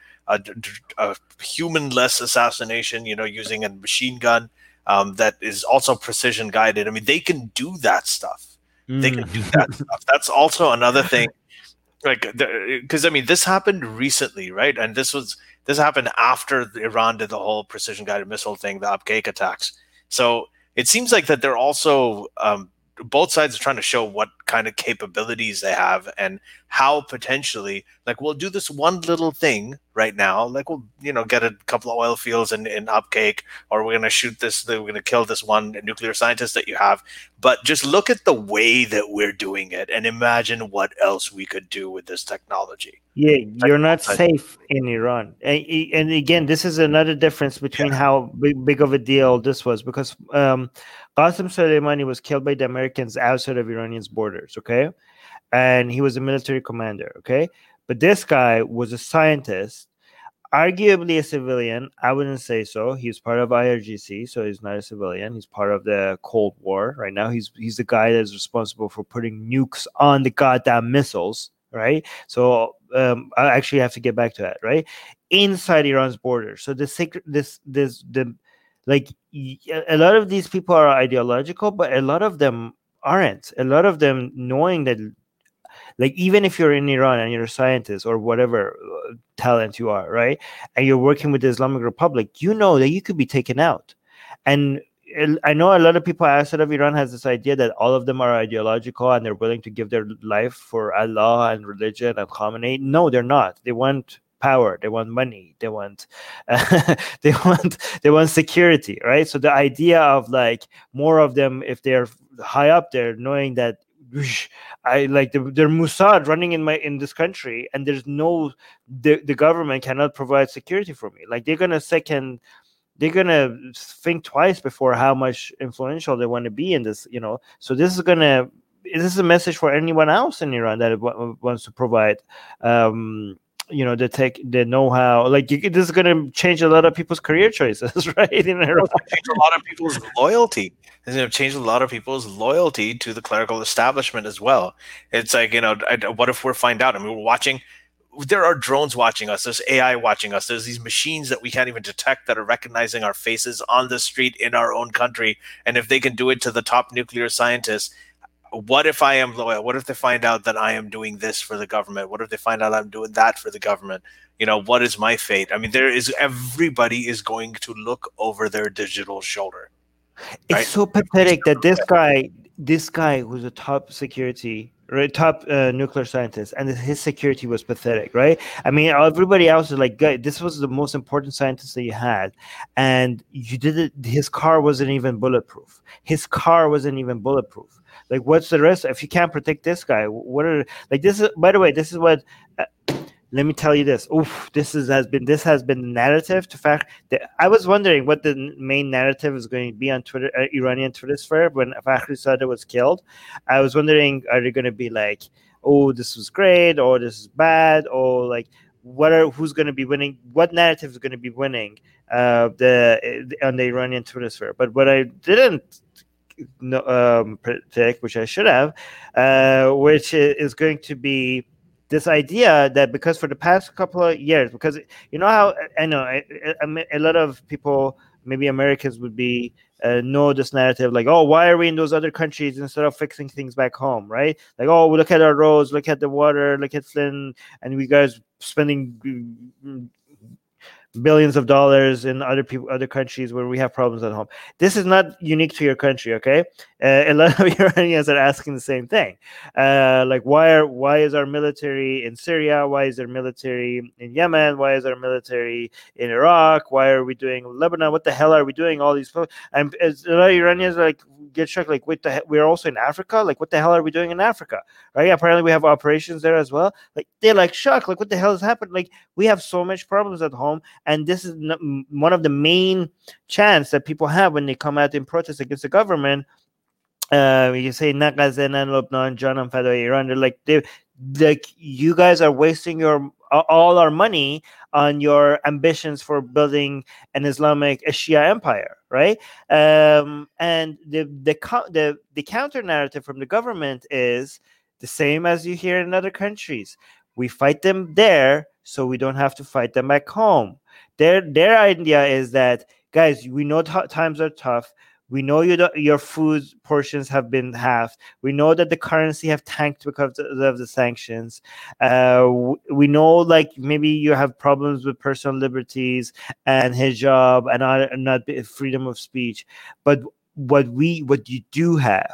human-less assassination, using a machine gun that is also precision guided. I mean, they can do that stuff. They can do that stuff. That's also another thing. Like, because this happened recently, right? And this happened after Iran did the whole precision guided missile thing, the Abqaiq attacks. So it seems like that they're also both sides are trying to show what kind of capabilities they have and how potentially, like, we'll do this one little thing right now, like we'll get a couple of oil fields in Abqaiq, or we're going to shoot this, we're going to kill this one nuclear scientist that you have, but just look at the way that we're doing it and imagine what else we could do with this technology. Yeah, you're not safe in Iran. And again, this is another difference between how big of a deal this was, because Qasem Soleimani was killed by the Americans outside of Iranian's borders, okay? And he was a military commander, okay? But this guy was a scientist, arguably a civilian. I wouldn't say so. He's part of IRGC, so he's not a civilian. He's part of the Cold War right now. He's the guy that's responsible for putting nukes on the goddamn missiles, right? So I actually have to get back to that, right? Inside Iran's border. So a lot of these people are ideological, but a lot of them aren't. A lot of them knowing that, like, even if you're in Iran and you're a scientist or whatever talent you are, right, and you're working with the Islamic Republic, you know that you could be taken out. And I know a lot of people outside of Iran has this idea that all of them are ideological and they're willing to give their life for Allah and religion and Khamenei. No, they're not. They want power, they want money, they want they want security, right? So the idea of, like, more of them, if they're high up there, knowing that they're Mossad running in this country, and there's the government cannot provide security for me. Like, they're gonna think twice before how much influential they want to be in this, So this is a message for anyone else in Iran that wants to provide the know-how. Like this is going to change a lot of people's career choices, right? In Iraq. Change a lot of people's loyalty. It's going to change a lot of people's loyalty to the clerical establishment as well. It's like, what if we're find out? I mean, we're watching. There are drones watching us. There's AI watching us. There's these machines that we can't even detect that are recognizing our faces on the street in our own country. And if they can do it to the top nuclear scientists, what if I am loyal? What if they find out that I am doing this for the government? What if they find out I'm doing that for the government? What is my fate? I mean, everybody is going to look over their digital shoulder. Right? It's so pathetic that this guy who's a top security, right, top nuclear scientist, and his security was pathetic, right? I mean, everybody else is like, "Guy, this was the most important scientist that you had, and you did it." His car wasn't even bulletproof. Like, what's the rest? If you can't protect this guy, this is, by the way, this is what. Let me tell you this. This has been the narrative. To fact that I was wondering what the main narrative is going to be on Twitter, Iranian Twitter sphere when Fakhrizadeh was killed. I was wondering, are they going to be like, "Oh, this was great," or "This is bad," or like, who's going to be winning? What narrative is going to be winning on the Iranian Twitter sphere? But what I didn't predict, which I should have, which is going to be this idea that because for the past couple of years, because how I know a lot of people, maybe Americans, would be know this narrative, like, "Oh, why are we in those other countries instead of fixing things back home?" Right? Like, "Oh, we look at our roads, look at the water, look at Flint, and we guys spending billions of dollars in other countries where we have problems at home." This is not unique to your country, okay? A lot of Iranians are asking the same thing. Like, why is our military in Syria? Why is our military in Yemen? Why is our military in Iraq? Why are we doing Lebanon? What the hell are we doing? All these, and a lot of Iranians like get shocked. Like, wait, we're also in Africa. Like, what the hell are we doing in Africa? Right? Apparently, we have operations there as well. Like, they're like shocked. Like, what the hell has happened? Like, we have so much problems at home. And this is one of the main chants that people have when they come out in protest against the government. You say, Lebanon, Janam Fadai Iran. They're like, you guys are wasting all our money on your ambitions for building an Islamic Shia empire, right? And the counter narrative from the government is the same as you hear in other countries. We fight them there, so we don't have to fight them back home. Their idea is that, guys, we know times are tough. We know your food portions have been halved. We know that the currency have tanked because of the sanctions. We know, like, maybe you have problems with personal liberties and hijab and not freedom of speech. But what you do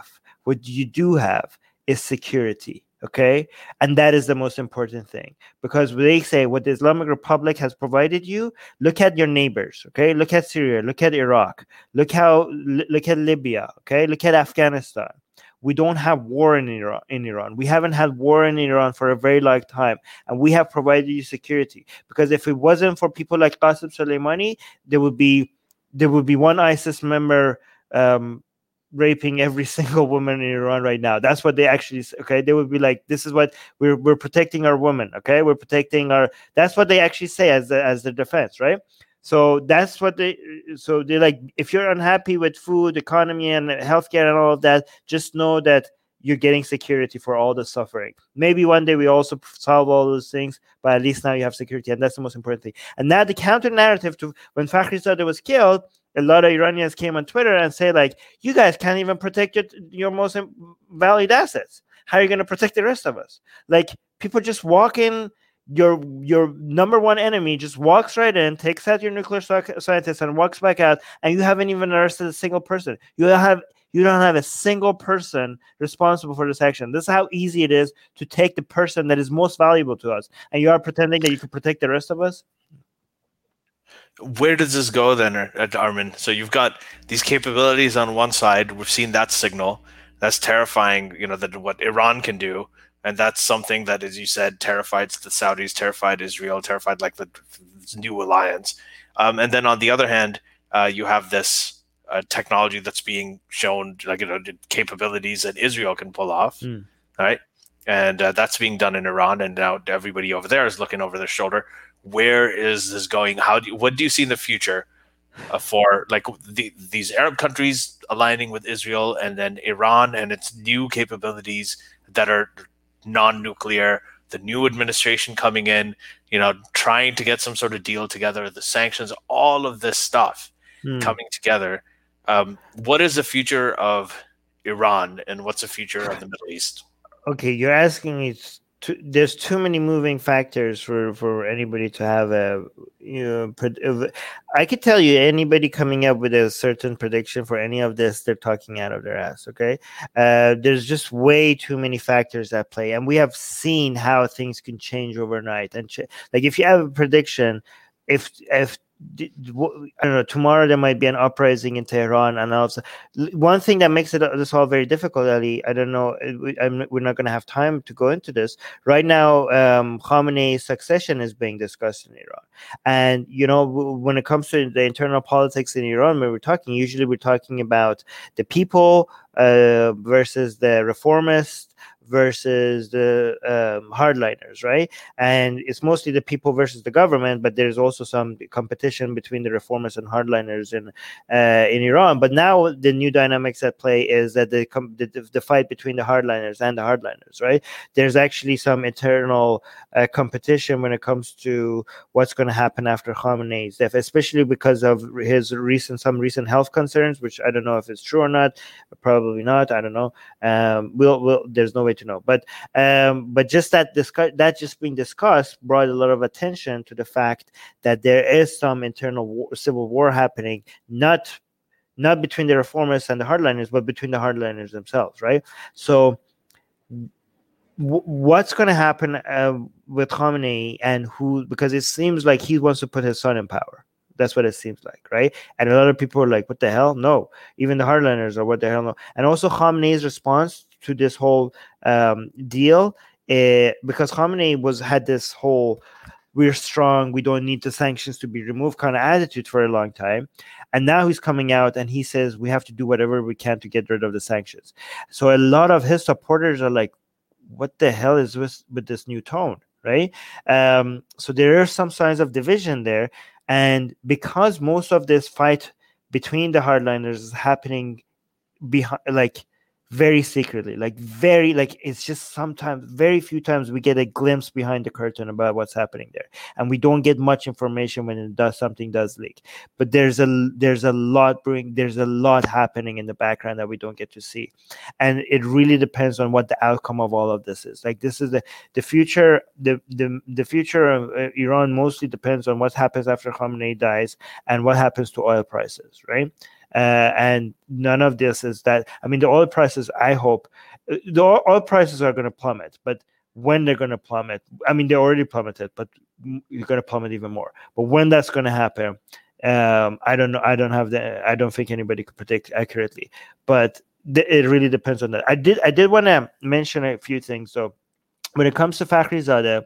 have is security. Okay, and that is the most important thing, because they say what the Islamic Republic has provided you. Look at your neighbors. Okay, look at Syria. Look at Iraq. Look at Libya. Okay, look at Afghanistan. We don't have war in Iran. We haven't had war in Iran for a very long time, and we have provided you security. Because if it wasn't for people like Qasem Soleimani, there would be one ISIS member raping every single woman in Iran right now. That's what they actually say. Okay, they would be like, "This is what we're protecting our women." Okay, we're protecting our. That's what they actually say as the defense, right? So that's what they're like. If you're unhappy with food, economy, and healthcare and all of that, just know that you're getting security for all the suffering. Maybe one day we also solve all those things, but at least now you have security, and that's the most important thing. And now the counter narrative to when Fakhrizadeh was killed, a lot of Iranians came on Twitter and say, like, "You guys can't even protect your most valued assets. How are you going to protect the rest of us?" Like, people just walk in. Your number one enemy just walks right in, takes out your nuclear scientist, and walks back out, and you haven't even arrested a single person. You don't have a single person responsible for this action. This is how easy it is to take the person that is most valuable to us, and you are pretending that you can protect the rest of us. Where does this go then, Armin? So you've got these capabilities on one side. We've seen that signal. That's terrifying, that what Iran can do. And that's something that, as you said, terrified the Saudis, terrified Israel, terrified like the new alliance. And then on the other hand, you have this technology that's being shown, like, capabilities that Israel can pull off, right? and that's being done in Iran. And now everybody over there is looking over their shoulder. Where is this going? What do you see in the future for like these Arab countries aligning with Israel, and then Iran and its new capabilities that are non-nuclear, the new administration coming in, trying to get some sort of deal together, the sanctions, all of this stuff coming together. What is the future of Iran, and what's the future of the Middle East? Okay, you're asking me. There's too many moving factors for anybody to have I could tell you anybody coming up with a certain prediction for any of this, they're talking out of their ass. Okay, there's just way too many factors at play, and we have seen how things can change overnight. And like if you have a prediction, if I don't know, tomorrow there might be an uprising in Tehran, and also one thing that makes this all very difficult, Ali, I don't know, we're not going to have time to go into this right now. Khamenei's succession is being discussed in Iran, and when it comes to the internal politics in Iran, when usually we're talking about the people versus the reformists versus the hardliners, right? And it's mostly the people versus the government, but there's also some competition between the reformers and hardliners in Iran. But now the new dynamics at play is that the fight between the hardliners and the hardliners, right? There's actually some internal competition when it comes to what's going to happen after Khamenei's death, especially because of some recent health concerns, which I don't know if it's true or not. Probably not. I don't know. There's no way to know, but just that just being discussed brought a lot of attention to the fact that there is some internal civil war happening, not between the reformers and the hardliners, but between the hardliners themselves, right? So what's going to happen with Khamenei, and because it seems like he wants to put his son in power. That's what it seems like, right? And a lot of people are like, what the hell? No. Even the hardliners are, what the hell? No. And also Khamenei's response to this whole deal, because Khamenei had this whole we're strong, we don't need the sanctions to be removed kind of attitude for a long time. And now he's coming out and he says we have to do whatever we can to get rid of the sanctions. So a lot of his supporters are like, what the hell is with this new tone, right? So there are some signs of division there. And because most of this fight between the hardliners is happening behind, very secretly, it's just sometimes, very few times we get a glimpse behind the curtain about what's happening there, and we don't get much information when something does leak. But there's a lot happening in the background that we don't get to see, and it really depends on what the outcome of all of this is. Like, this is the future. The future of Iran mostly depends on what happens after Khamenei dies and what happens to oil prices, right? And none of this is that. I mean, the oil prices, I hope the oil prices are going to plummet, but when they're going to plummet, I mean, they already plummeted, but you're going to plummet even more. But when that's going to happen, I don't know. I don't think anybody could predict accurately, but it really depends on that. I did want to mention a few things. So when it comes to Fakhrizadeh,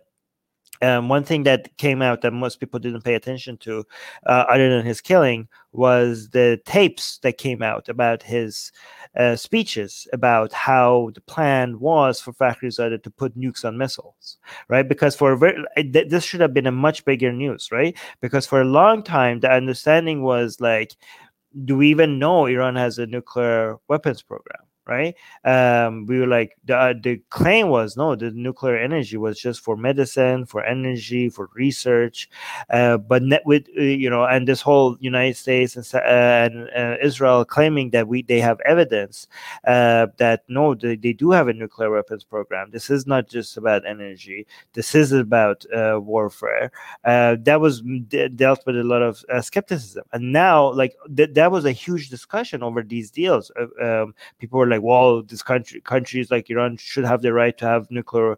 one thing that came out that most people didn't pay attention to, other than his killing, was the tapes that came out about his speeches about how the plan was for Fakhrizadeh to put nukes on missiles, right? Because this should have been a much bigger news, right? Because for a long time, the understanding was like, do we even know Iran has a nuclear weapons program? Right? We were like, the claim was, no, the nuclear energy was just for medicine, for energy, for research. But and this whole United States and Israel claiming that they have evidence that no, they do have a nuclear weapons program. This is not just about energy. This is about warfare. That was dealt with a lot of skepticism. And now, that was a huge discussion over these deals. People were like, well, this countries like Iran should have the right to have nuclear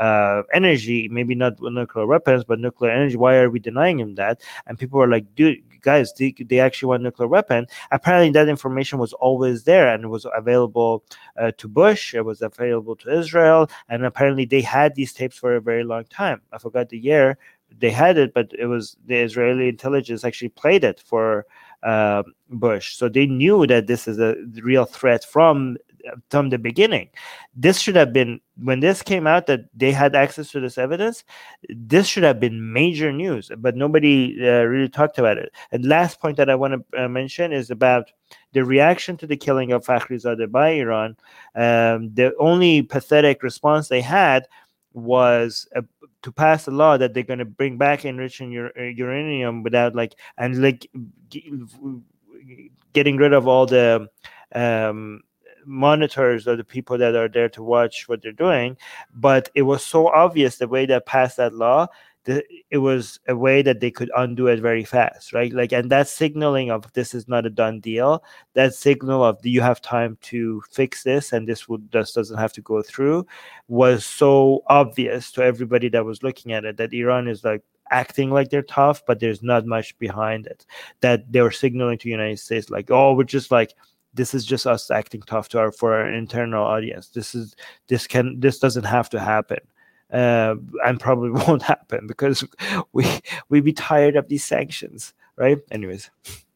energy, maybe not nuclear weapons, but nuclear energy. Why are we denying them that? And people were like, dude, guys, they actually want a nuclear weapon. Apparently that information was always there, and it was available to Bush, it was available to Israel, and apparently they had these tapes for a very long time. I forgot the year they had it, but it was the Israeli intelligence actually played it for Bush. So they knew that this is a real threat from from the beginning. This should have been, when this came out that they had access to this evidence, this should have been major news, but nobody really talked about it. And last point that I want to mention is about the reaction to the killing of Fakhrizadeh by Iran. The only pathetic response they had was to pass a law that they're going to bring back enriching uranium without getting rid of all the monitors or the people that are there to watch what they're doing. But it was so obvious the way they passed that law that it was a way that they could undo it very fast, right? And that signaling of this is not a done deal, that signal of you have time to fix this and this doesn't have to go through, was so obvious to everybody that was looking at it, that Iran is acting like they're tough, but there's not much behind it. That they were signaling to the United States we're just this is just us acting tough for our internal audience. This doesn't have to happen. And probably won't happen because we'd be tired of these sanctions, right? Anyways.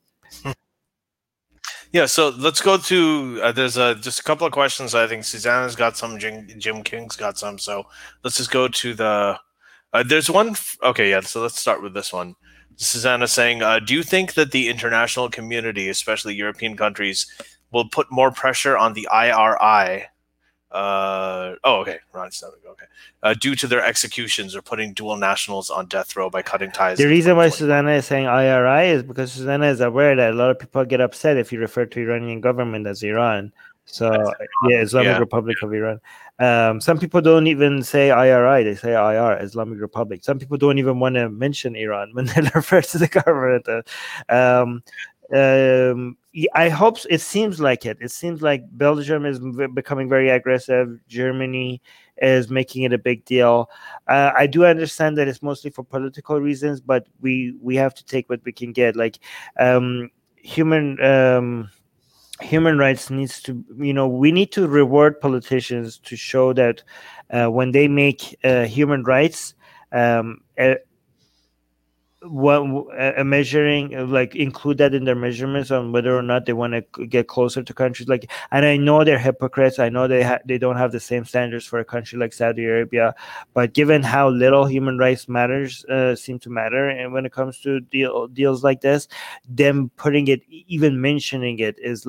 Yeah, so let's go to there's just a couple of questions. I think Susanna's got some, Jim King's got some, so let's just go to the there's one. Okay, yeah, so let's start with this one. Susanna saying, do you think that the international community, especially European countries, will put more pressure on the IRI? Okay, Ron Stomach, okay. Due to their executions or putting dual nationals on death row by cutting ties. The reason why Susanna is saying IRI is because Susanna is aware that a lot of people get upset if you refer to Iranian government as Iran. So yeah, Islamic Republic of Iran. Some people don't even say IRI; they say IR, Islamic Republic. Some people don't even want to mention Iran when they refer to the government. I hope it seems like it. It seems like Belgium is becoming very aggressive. Germany is making it a big deal. I do understand that it's mostly for political reasons, but we have to take what we can get. Human rights needs to, we need to reward politicians to show that when they make human rights measuring, include that in their measurements on whether or not they want to get closer to countries and I know they're hypocrites. I know they don't have the same standards for a country like Saudi Arabia, but given how little human rights seem to matter, and when it comes to deals like this, them putting it, even mentioning it, is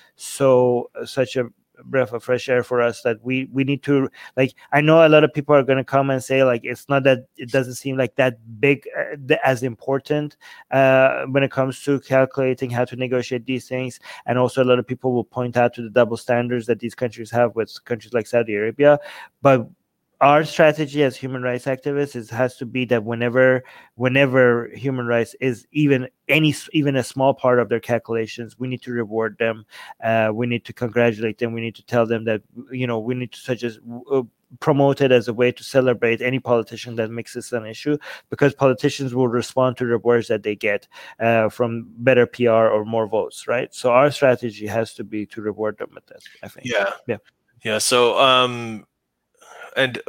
such a breath of fresh air for us, that we need to, I know a lot of people are going to come and say it's not that it doesn't seem like that big as important when it comes to calculating how to negotiate these things. And also a lot of people will point out to the double standards that these countries have with countries like Saudi Arabia. But our strategy as human rights activists has to be that whenever human rights is even a small part of their calculations, we need to reward them. We need to congratulate them. We need to tell them that we need to promote it as a way to celebrate any politician that makes this an issue, because politicians will respond to rewards that they get from better PR or more votes, right? So our strategy has to be to reward them with this, I think. Yeah. So and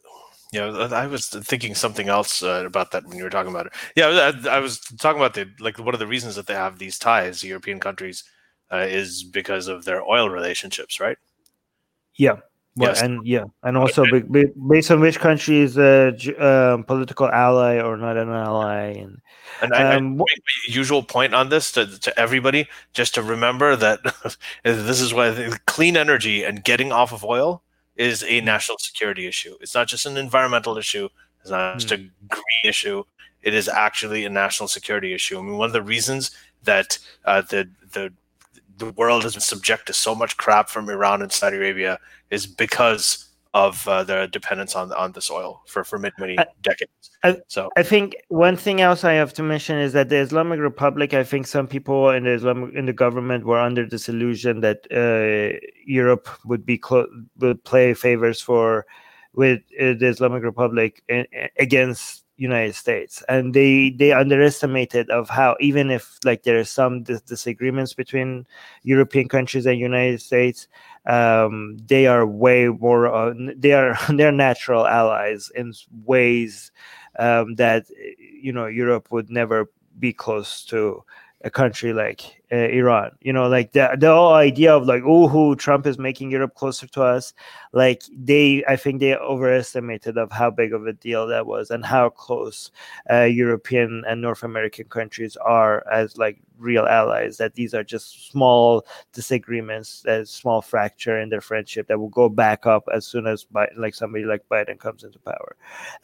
I was thinking something else about that when you were talking about it. Yeah, I was talking about one of the reasons that they have these ties, European countries, is because of their oil relationships, right? Yeah. Well, yes. And also based on which country is a political ally or not an ally. And I make my usual point on this to everybody, just to remember that this is why clean energy and getting off of oil is a national security issue. It's not just an environmental issue. It's not just a green issue. It is actually a national security issue. I mean, one of the reasons that the world has been subject to so much crap from Iran and Saudi Arabia is because of their dependence on this oil for many decades. I think one thing else I have to mention is that the Islamic Republic, I think some people in the government were under this illusion that Europe would play favors with the Islamic Republic against United States, and they underestimated of how, even if there are some disagreements between European countries and United States, they are way more they're natural allies in ways that Europe would never be close to a country like Iran. Like the whole idea of like, oh, Trump is making Europe closer to us. Like I think they overestimated of how big of a deal that was and how close European and North American countries are as like real allies. That these are just small disagreements, a small fracture in their friendship that will go back up as soon as somebody like Biden comes into power.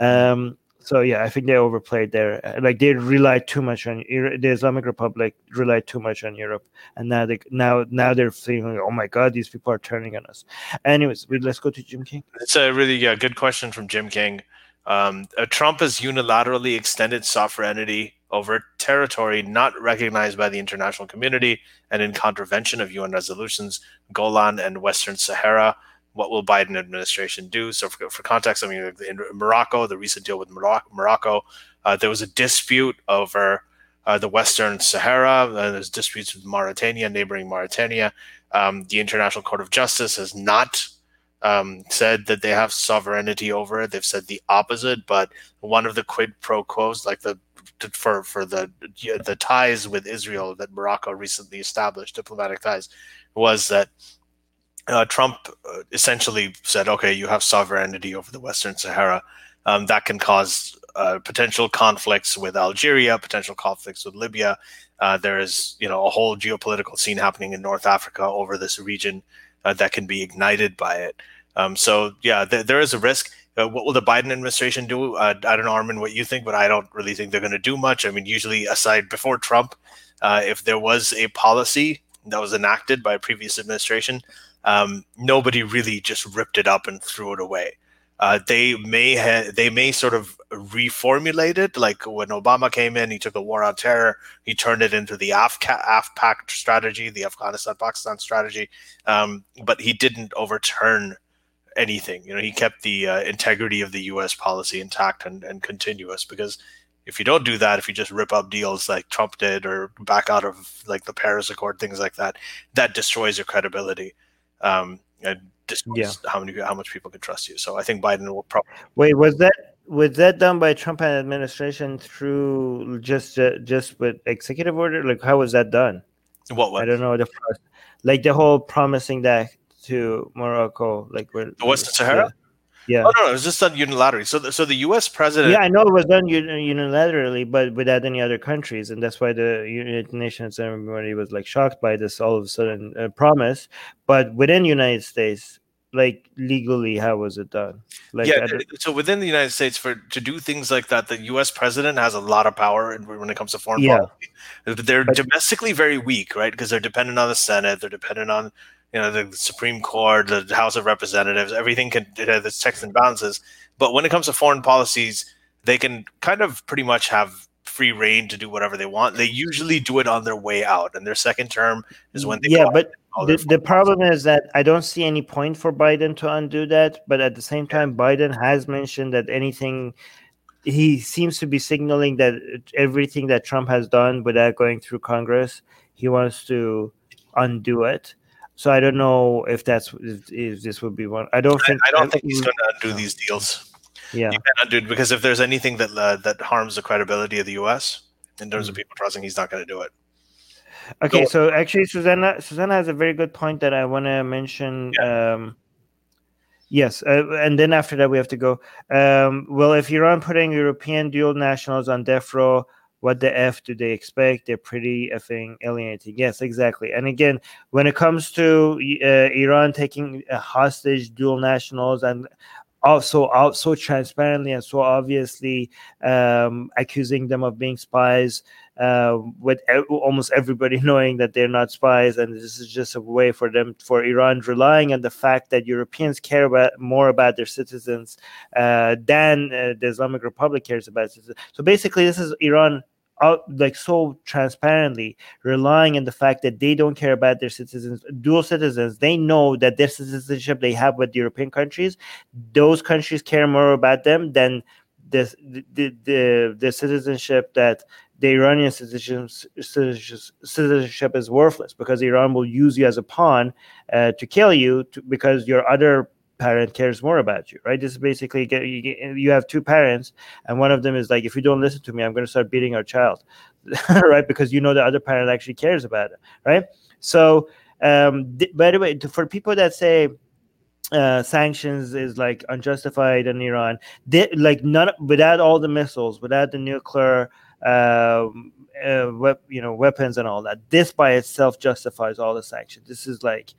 So yeah, I think they overplayed there. Like they relied too much on the Islamic Republic, relied too much on Europe, and now they're thinking, oh my God, these people are turning on us. Anyways, let's go to Jim King. It's a really good question from Jim King. Trump has unilaterally extended sovereignty over territory not recognized by the international community and in contravention of UN resolutions, Golan and Western Sahara. What will Biden administration do? So for context, I mean, in Morocco, the recent deal with Morocco, there was a dispute over the Western Sahara. There's disputes with Mauritania, neighboring Mauritania. The International Court of Justice has not said that they have sovereignty over it. They've said the opposite. But one of the quid pro quos, like for the ties with Israel that Morocco recently established, diplomatic ties, was that Trump essentially said, okay, you have sovereignty over the Western Sahara. That can cause potential conflicts with Algeria, potential conflicts with Libya. There is, a whole geopolitical scene happening in North Africa over this region that can be ignited by it. So, there is a risk. What will the Biden administration do? I don't know, Armin, what you think, but I don't really think they're going to do much. I mean, usually aside before Trump, if there was a policy that was enacted by a previous administration, nobody really just ripped it up and threw it away. They may sort of reformulate it. Like when Obama came in, he took the war on terror, he turned it into the AfPak strategy, the Afghanistan-Pakistan strategy, but he didn't overturn anything. He kept the integrity of the U.S. policy intact and continuous, because if you don't do that, if you just rip up deals like Trump did or back out of like the Paris Accord, things like that, that destroys your credibility. And destroys how much people can trust you. So I think Biden will probably. Wait, was that done by Trump administration through just with executive order? Like, how was that done? What? I don't know the whole promising that to Morocco, like where the Western Sahara. Yeah. Oh no, it was just done unilaterally. So the U.S. president. Yeah, I know it was done unilaterally, but without any other countries, and that's why the United Nations and everybody was like shocked by this all of a sudden promise. But within the United States, like legally, how was it done? Like, so within the United States, to do things like that, the U.S. president has a lot of power when it comes to foreign policy. They're domestically very weak, right? Because they're dependent on the Senate, they're dependent on the Supreme Court, the House of Representatives. Everything it has its checks and balances. But when it comes to foreign policies, they can kind of pretty much have free reign to do whatever they want. They usually do it on their way out, and their second term is when they. Yeah, but the problem is that I don't see any point for Biden to undo that. But at the same time, Biden has mentioned that he seems to be signaling that everything that Trump has done without going through Congress, he wants to undo it. So I don't know if this would be one. I don't think he's going to undo these deals. Yeah, you can't undo it, because if there's anything that harms the credibility of the U.S. in terms of people trusting, he's not going to do it. Okay, so actually, Susanna has a very good point that I want to mention. Yeah. Yes, and then after that we have to go. Well, if Iran putting European dual nationals on death row, what the F do they expect? They're pretty effing alienating. Yes, exactly. And again, when it comes to Iran taking hostage dual nationals and also so transparently and so obviously accusing them of being spies, with almost everybody knowing that they're not spies, and this is just a way for Iran relying on the fact that Europeans care more about their citizens than the Islamic Republic cares about citizens. So basically, this is Iran so transparently relying on the fact that they don't care about their citizens, dual citizens. They know that their citizenship they have with European countries, those countries care more about them than the citizenship that the Iranian citizenship is worthless, because Iran will use you as a pawn to kill you because your other parent cares more about you, right? This is basically you have two parents, and one of them is like, if you don't listen to me, I'm going to start beating our child, right? Because the other parent actually cares about it, right? So, by the way, for people that say sanctions is like unjustified in Iran, without all the missiles, without the nuclear weapons and all that, this by itself justifies all the sanctions. This is like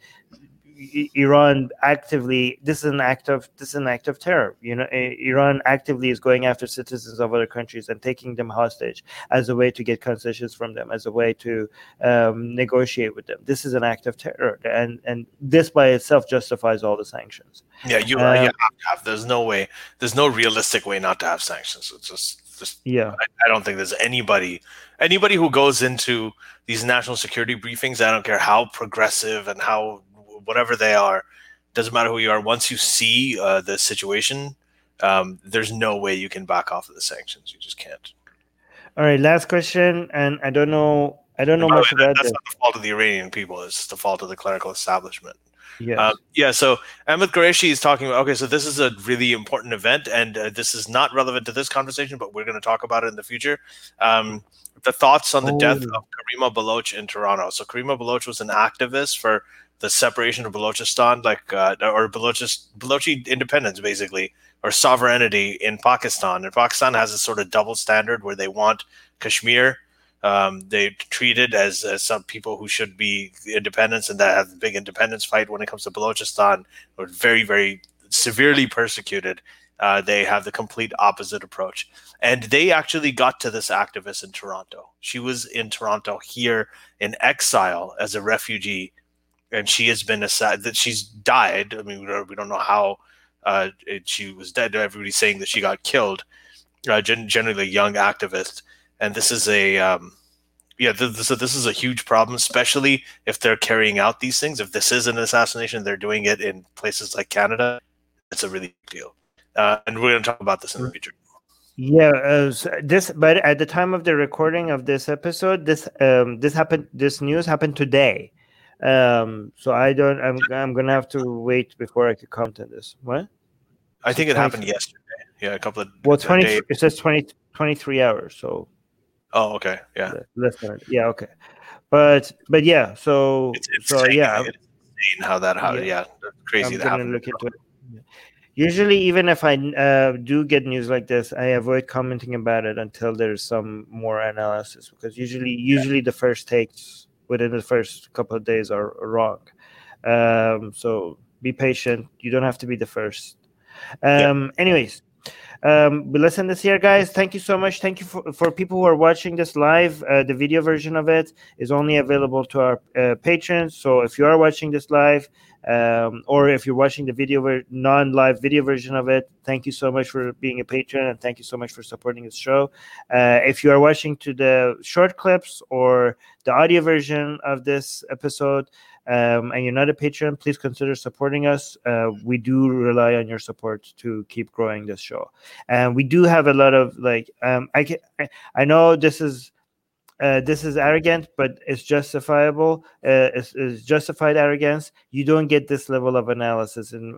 Iran actively. This is an act of terror. Iran actively is going after citizens of other countries and taking them hostage as a way to get concessions from them, as a way to negotiate with them. This is an act of terror, and this by itself justifies all the sanctions. Yeah, you have to have. There's no way. There's no realistic way not to have sanctions. It's just yeah. I don't think there's anybody who goes into these national security briefings. I don't care how progressive and how whatever they are, doesn't matter who you are. Once you see the situation, there's no way you can back off of the sanctions. You just can't. All right, last question, and I don't know much about this. That's not the fault of the Iranian people. It's the fault of the clerical establishment. Yes. So Ahmed Qureshi is talking about, okay, so this is a really important event, and this is not relevant to this conversation, but we're going to talk about it in the future. The thoughts on the death of Karima Baloch in Toronto. So Karima Baloch was an activist for the separation of Balochistan, or Balochi independence, basically, or sovereignty in Pakistan. And Pakistan has a sort of double standard where they want Kashmir. They treat it as some people who should be independents, and that have the big independence fight. When it comes to Balochistan, were very, very severely persecuted. They have the complete opposite approach. And they actually got to this activist in Toronto. She was in Toronto here in exile as a refugee, and she has been she's died. I mean, we don't know how she was dead. Everybody's saying that she got killed. Generally a young activist. And this is this is a huge problem, especially if they're carrying out these things. If this is an assassination, they're doing it in places like Canada. It's a really big deal. And we're going to talk about this in the future. Yeah, but at the time of the recording of this episode, this news happened today. So I'm gonna have to wait before I could comment on this. What? I think it happened yesterday. Yeah, a couple of. Well, 20. It says 23 hours. So. Oh, okay. Yeah. Less than. Yeah. Okay. But yeah. So it's yeah. It's insane how that's crazy. I'm gonna look into it. Usually, even if I do get news like this, I avoid commenting about it until there's some more analysis, because usually the first takes within the first couple of days are wrong. So be patient. You don't have to be the first. Anyways, we listen this year, guys. Thank you so much. Thank you for people who are watching this live. The video version of it is only available to our patrons. So if you are watching this live, or if you're watching the non-live video version of it, thank you so much for being a patron, and thank you so much for supporting this show. If you are watching to the short clips or the audio version of this episode, and you're not a patron, please consider supporting us. We do rely on your support to keep growing this show, and we do have a lot of I know this is arrogant, but it's justifiable. It's justified arrogance. You don't get this level of analysis, and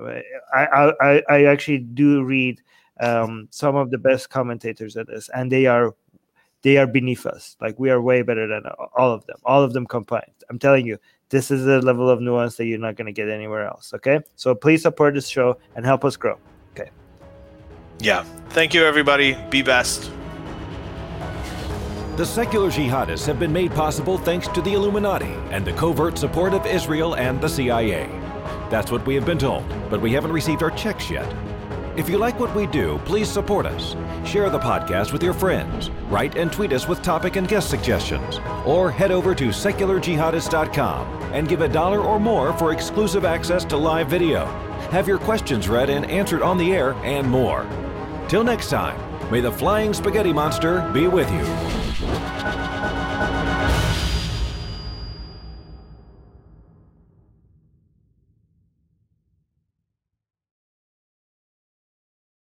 I actually do read some of the best commentators at this, and they are beneath us. Like, we are way better than all of them combined. I'm telling you, this is a level of nuance that you're not going to get anywhere else. Okay, so please support this show and help us grow. Okay. Yeah. Thank you, everybody. Be best. The secular jihadists have been made possible thanks to the Illuminati and the covert support of Israel and the CIA. That's what we have been told, but we haven't received our checks yet. If you like what we do, please support us. Share the podcast with your friends. Write and tweet us with topic and guest suggestions. Or head over to secularjihadist.com and give $1 or more for exclusive access to live video. Have your questions read and answered on the air, and more. Till next time, may the flying spaghetti monster be with you.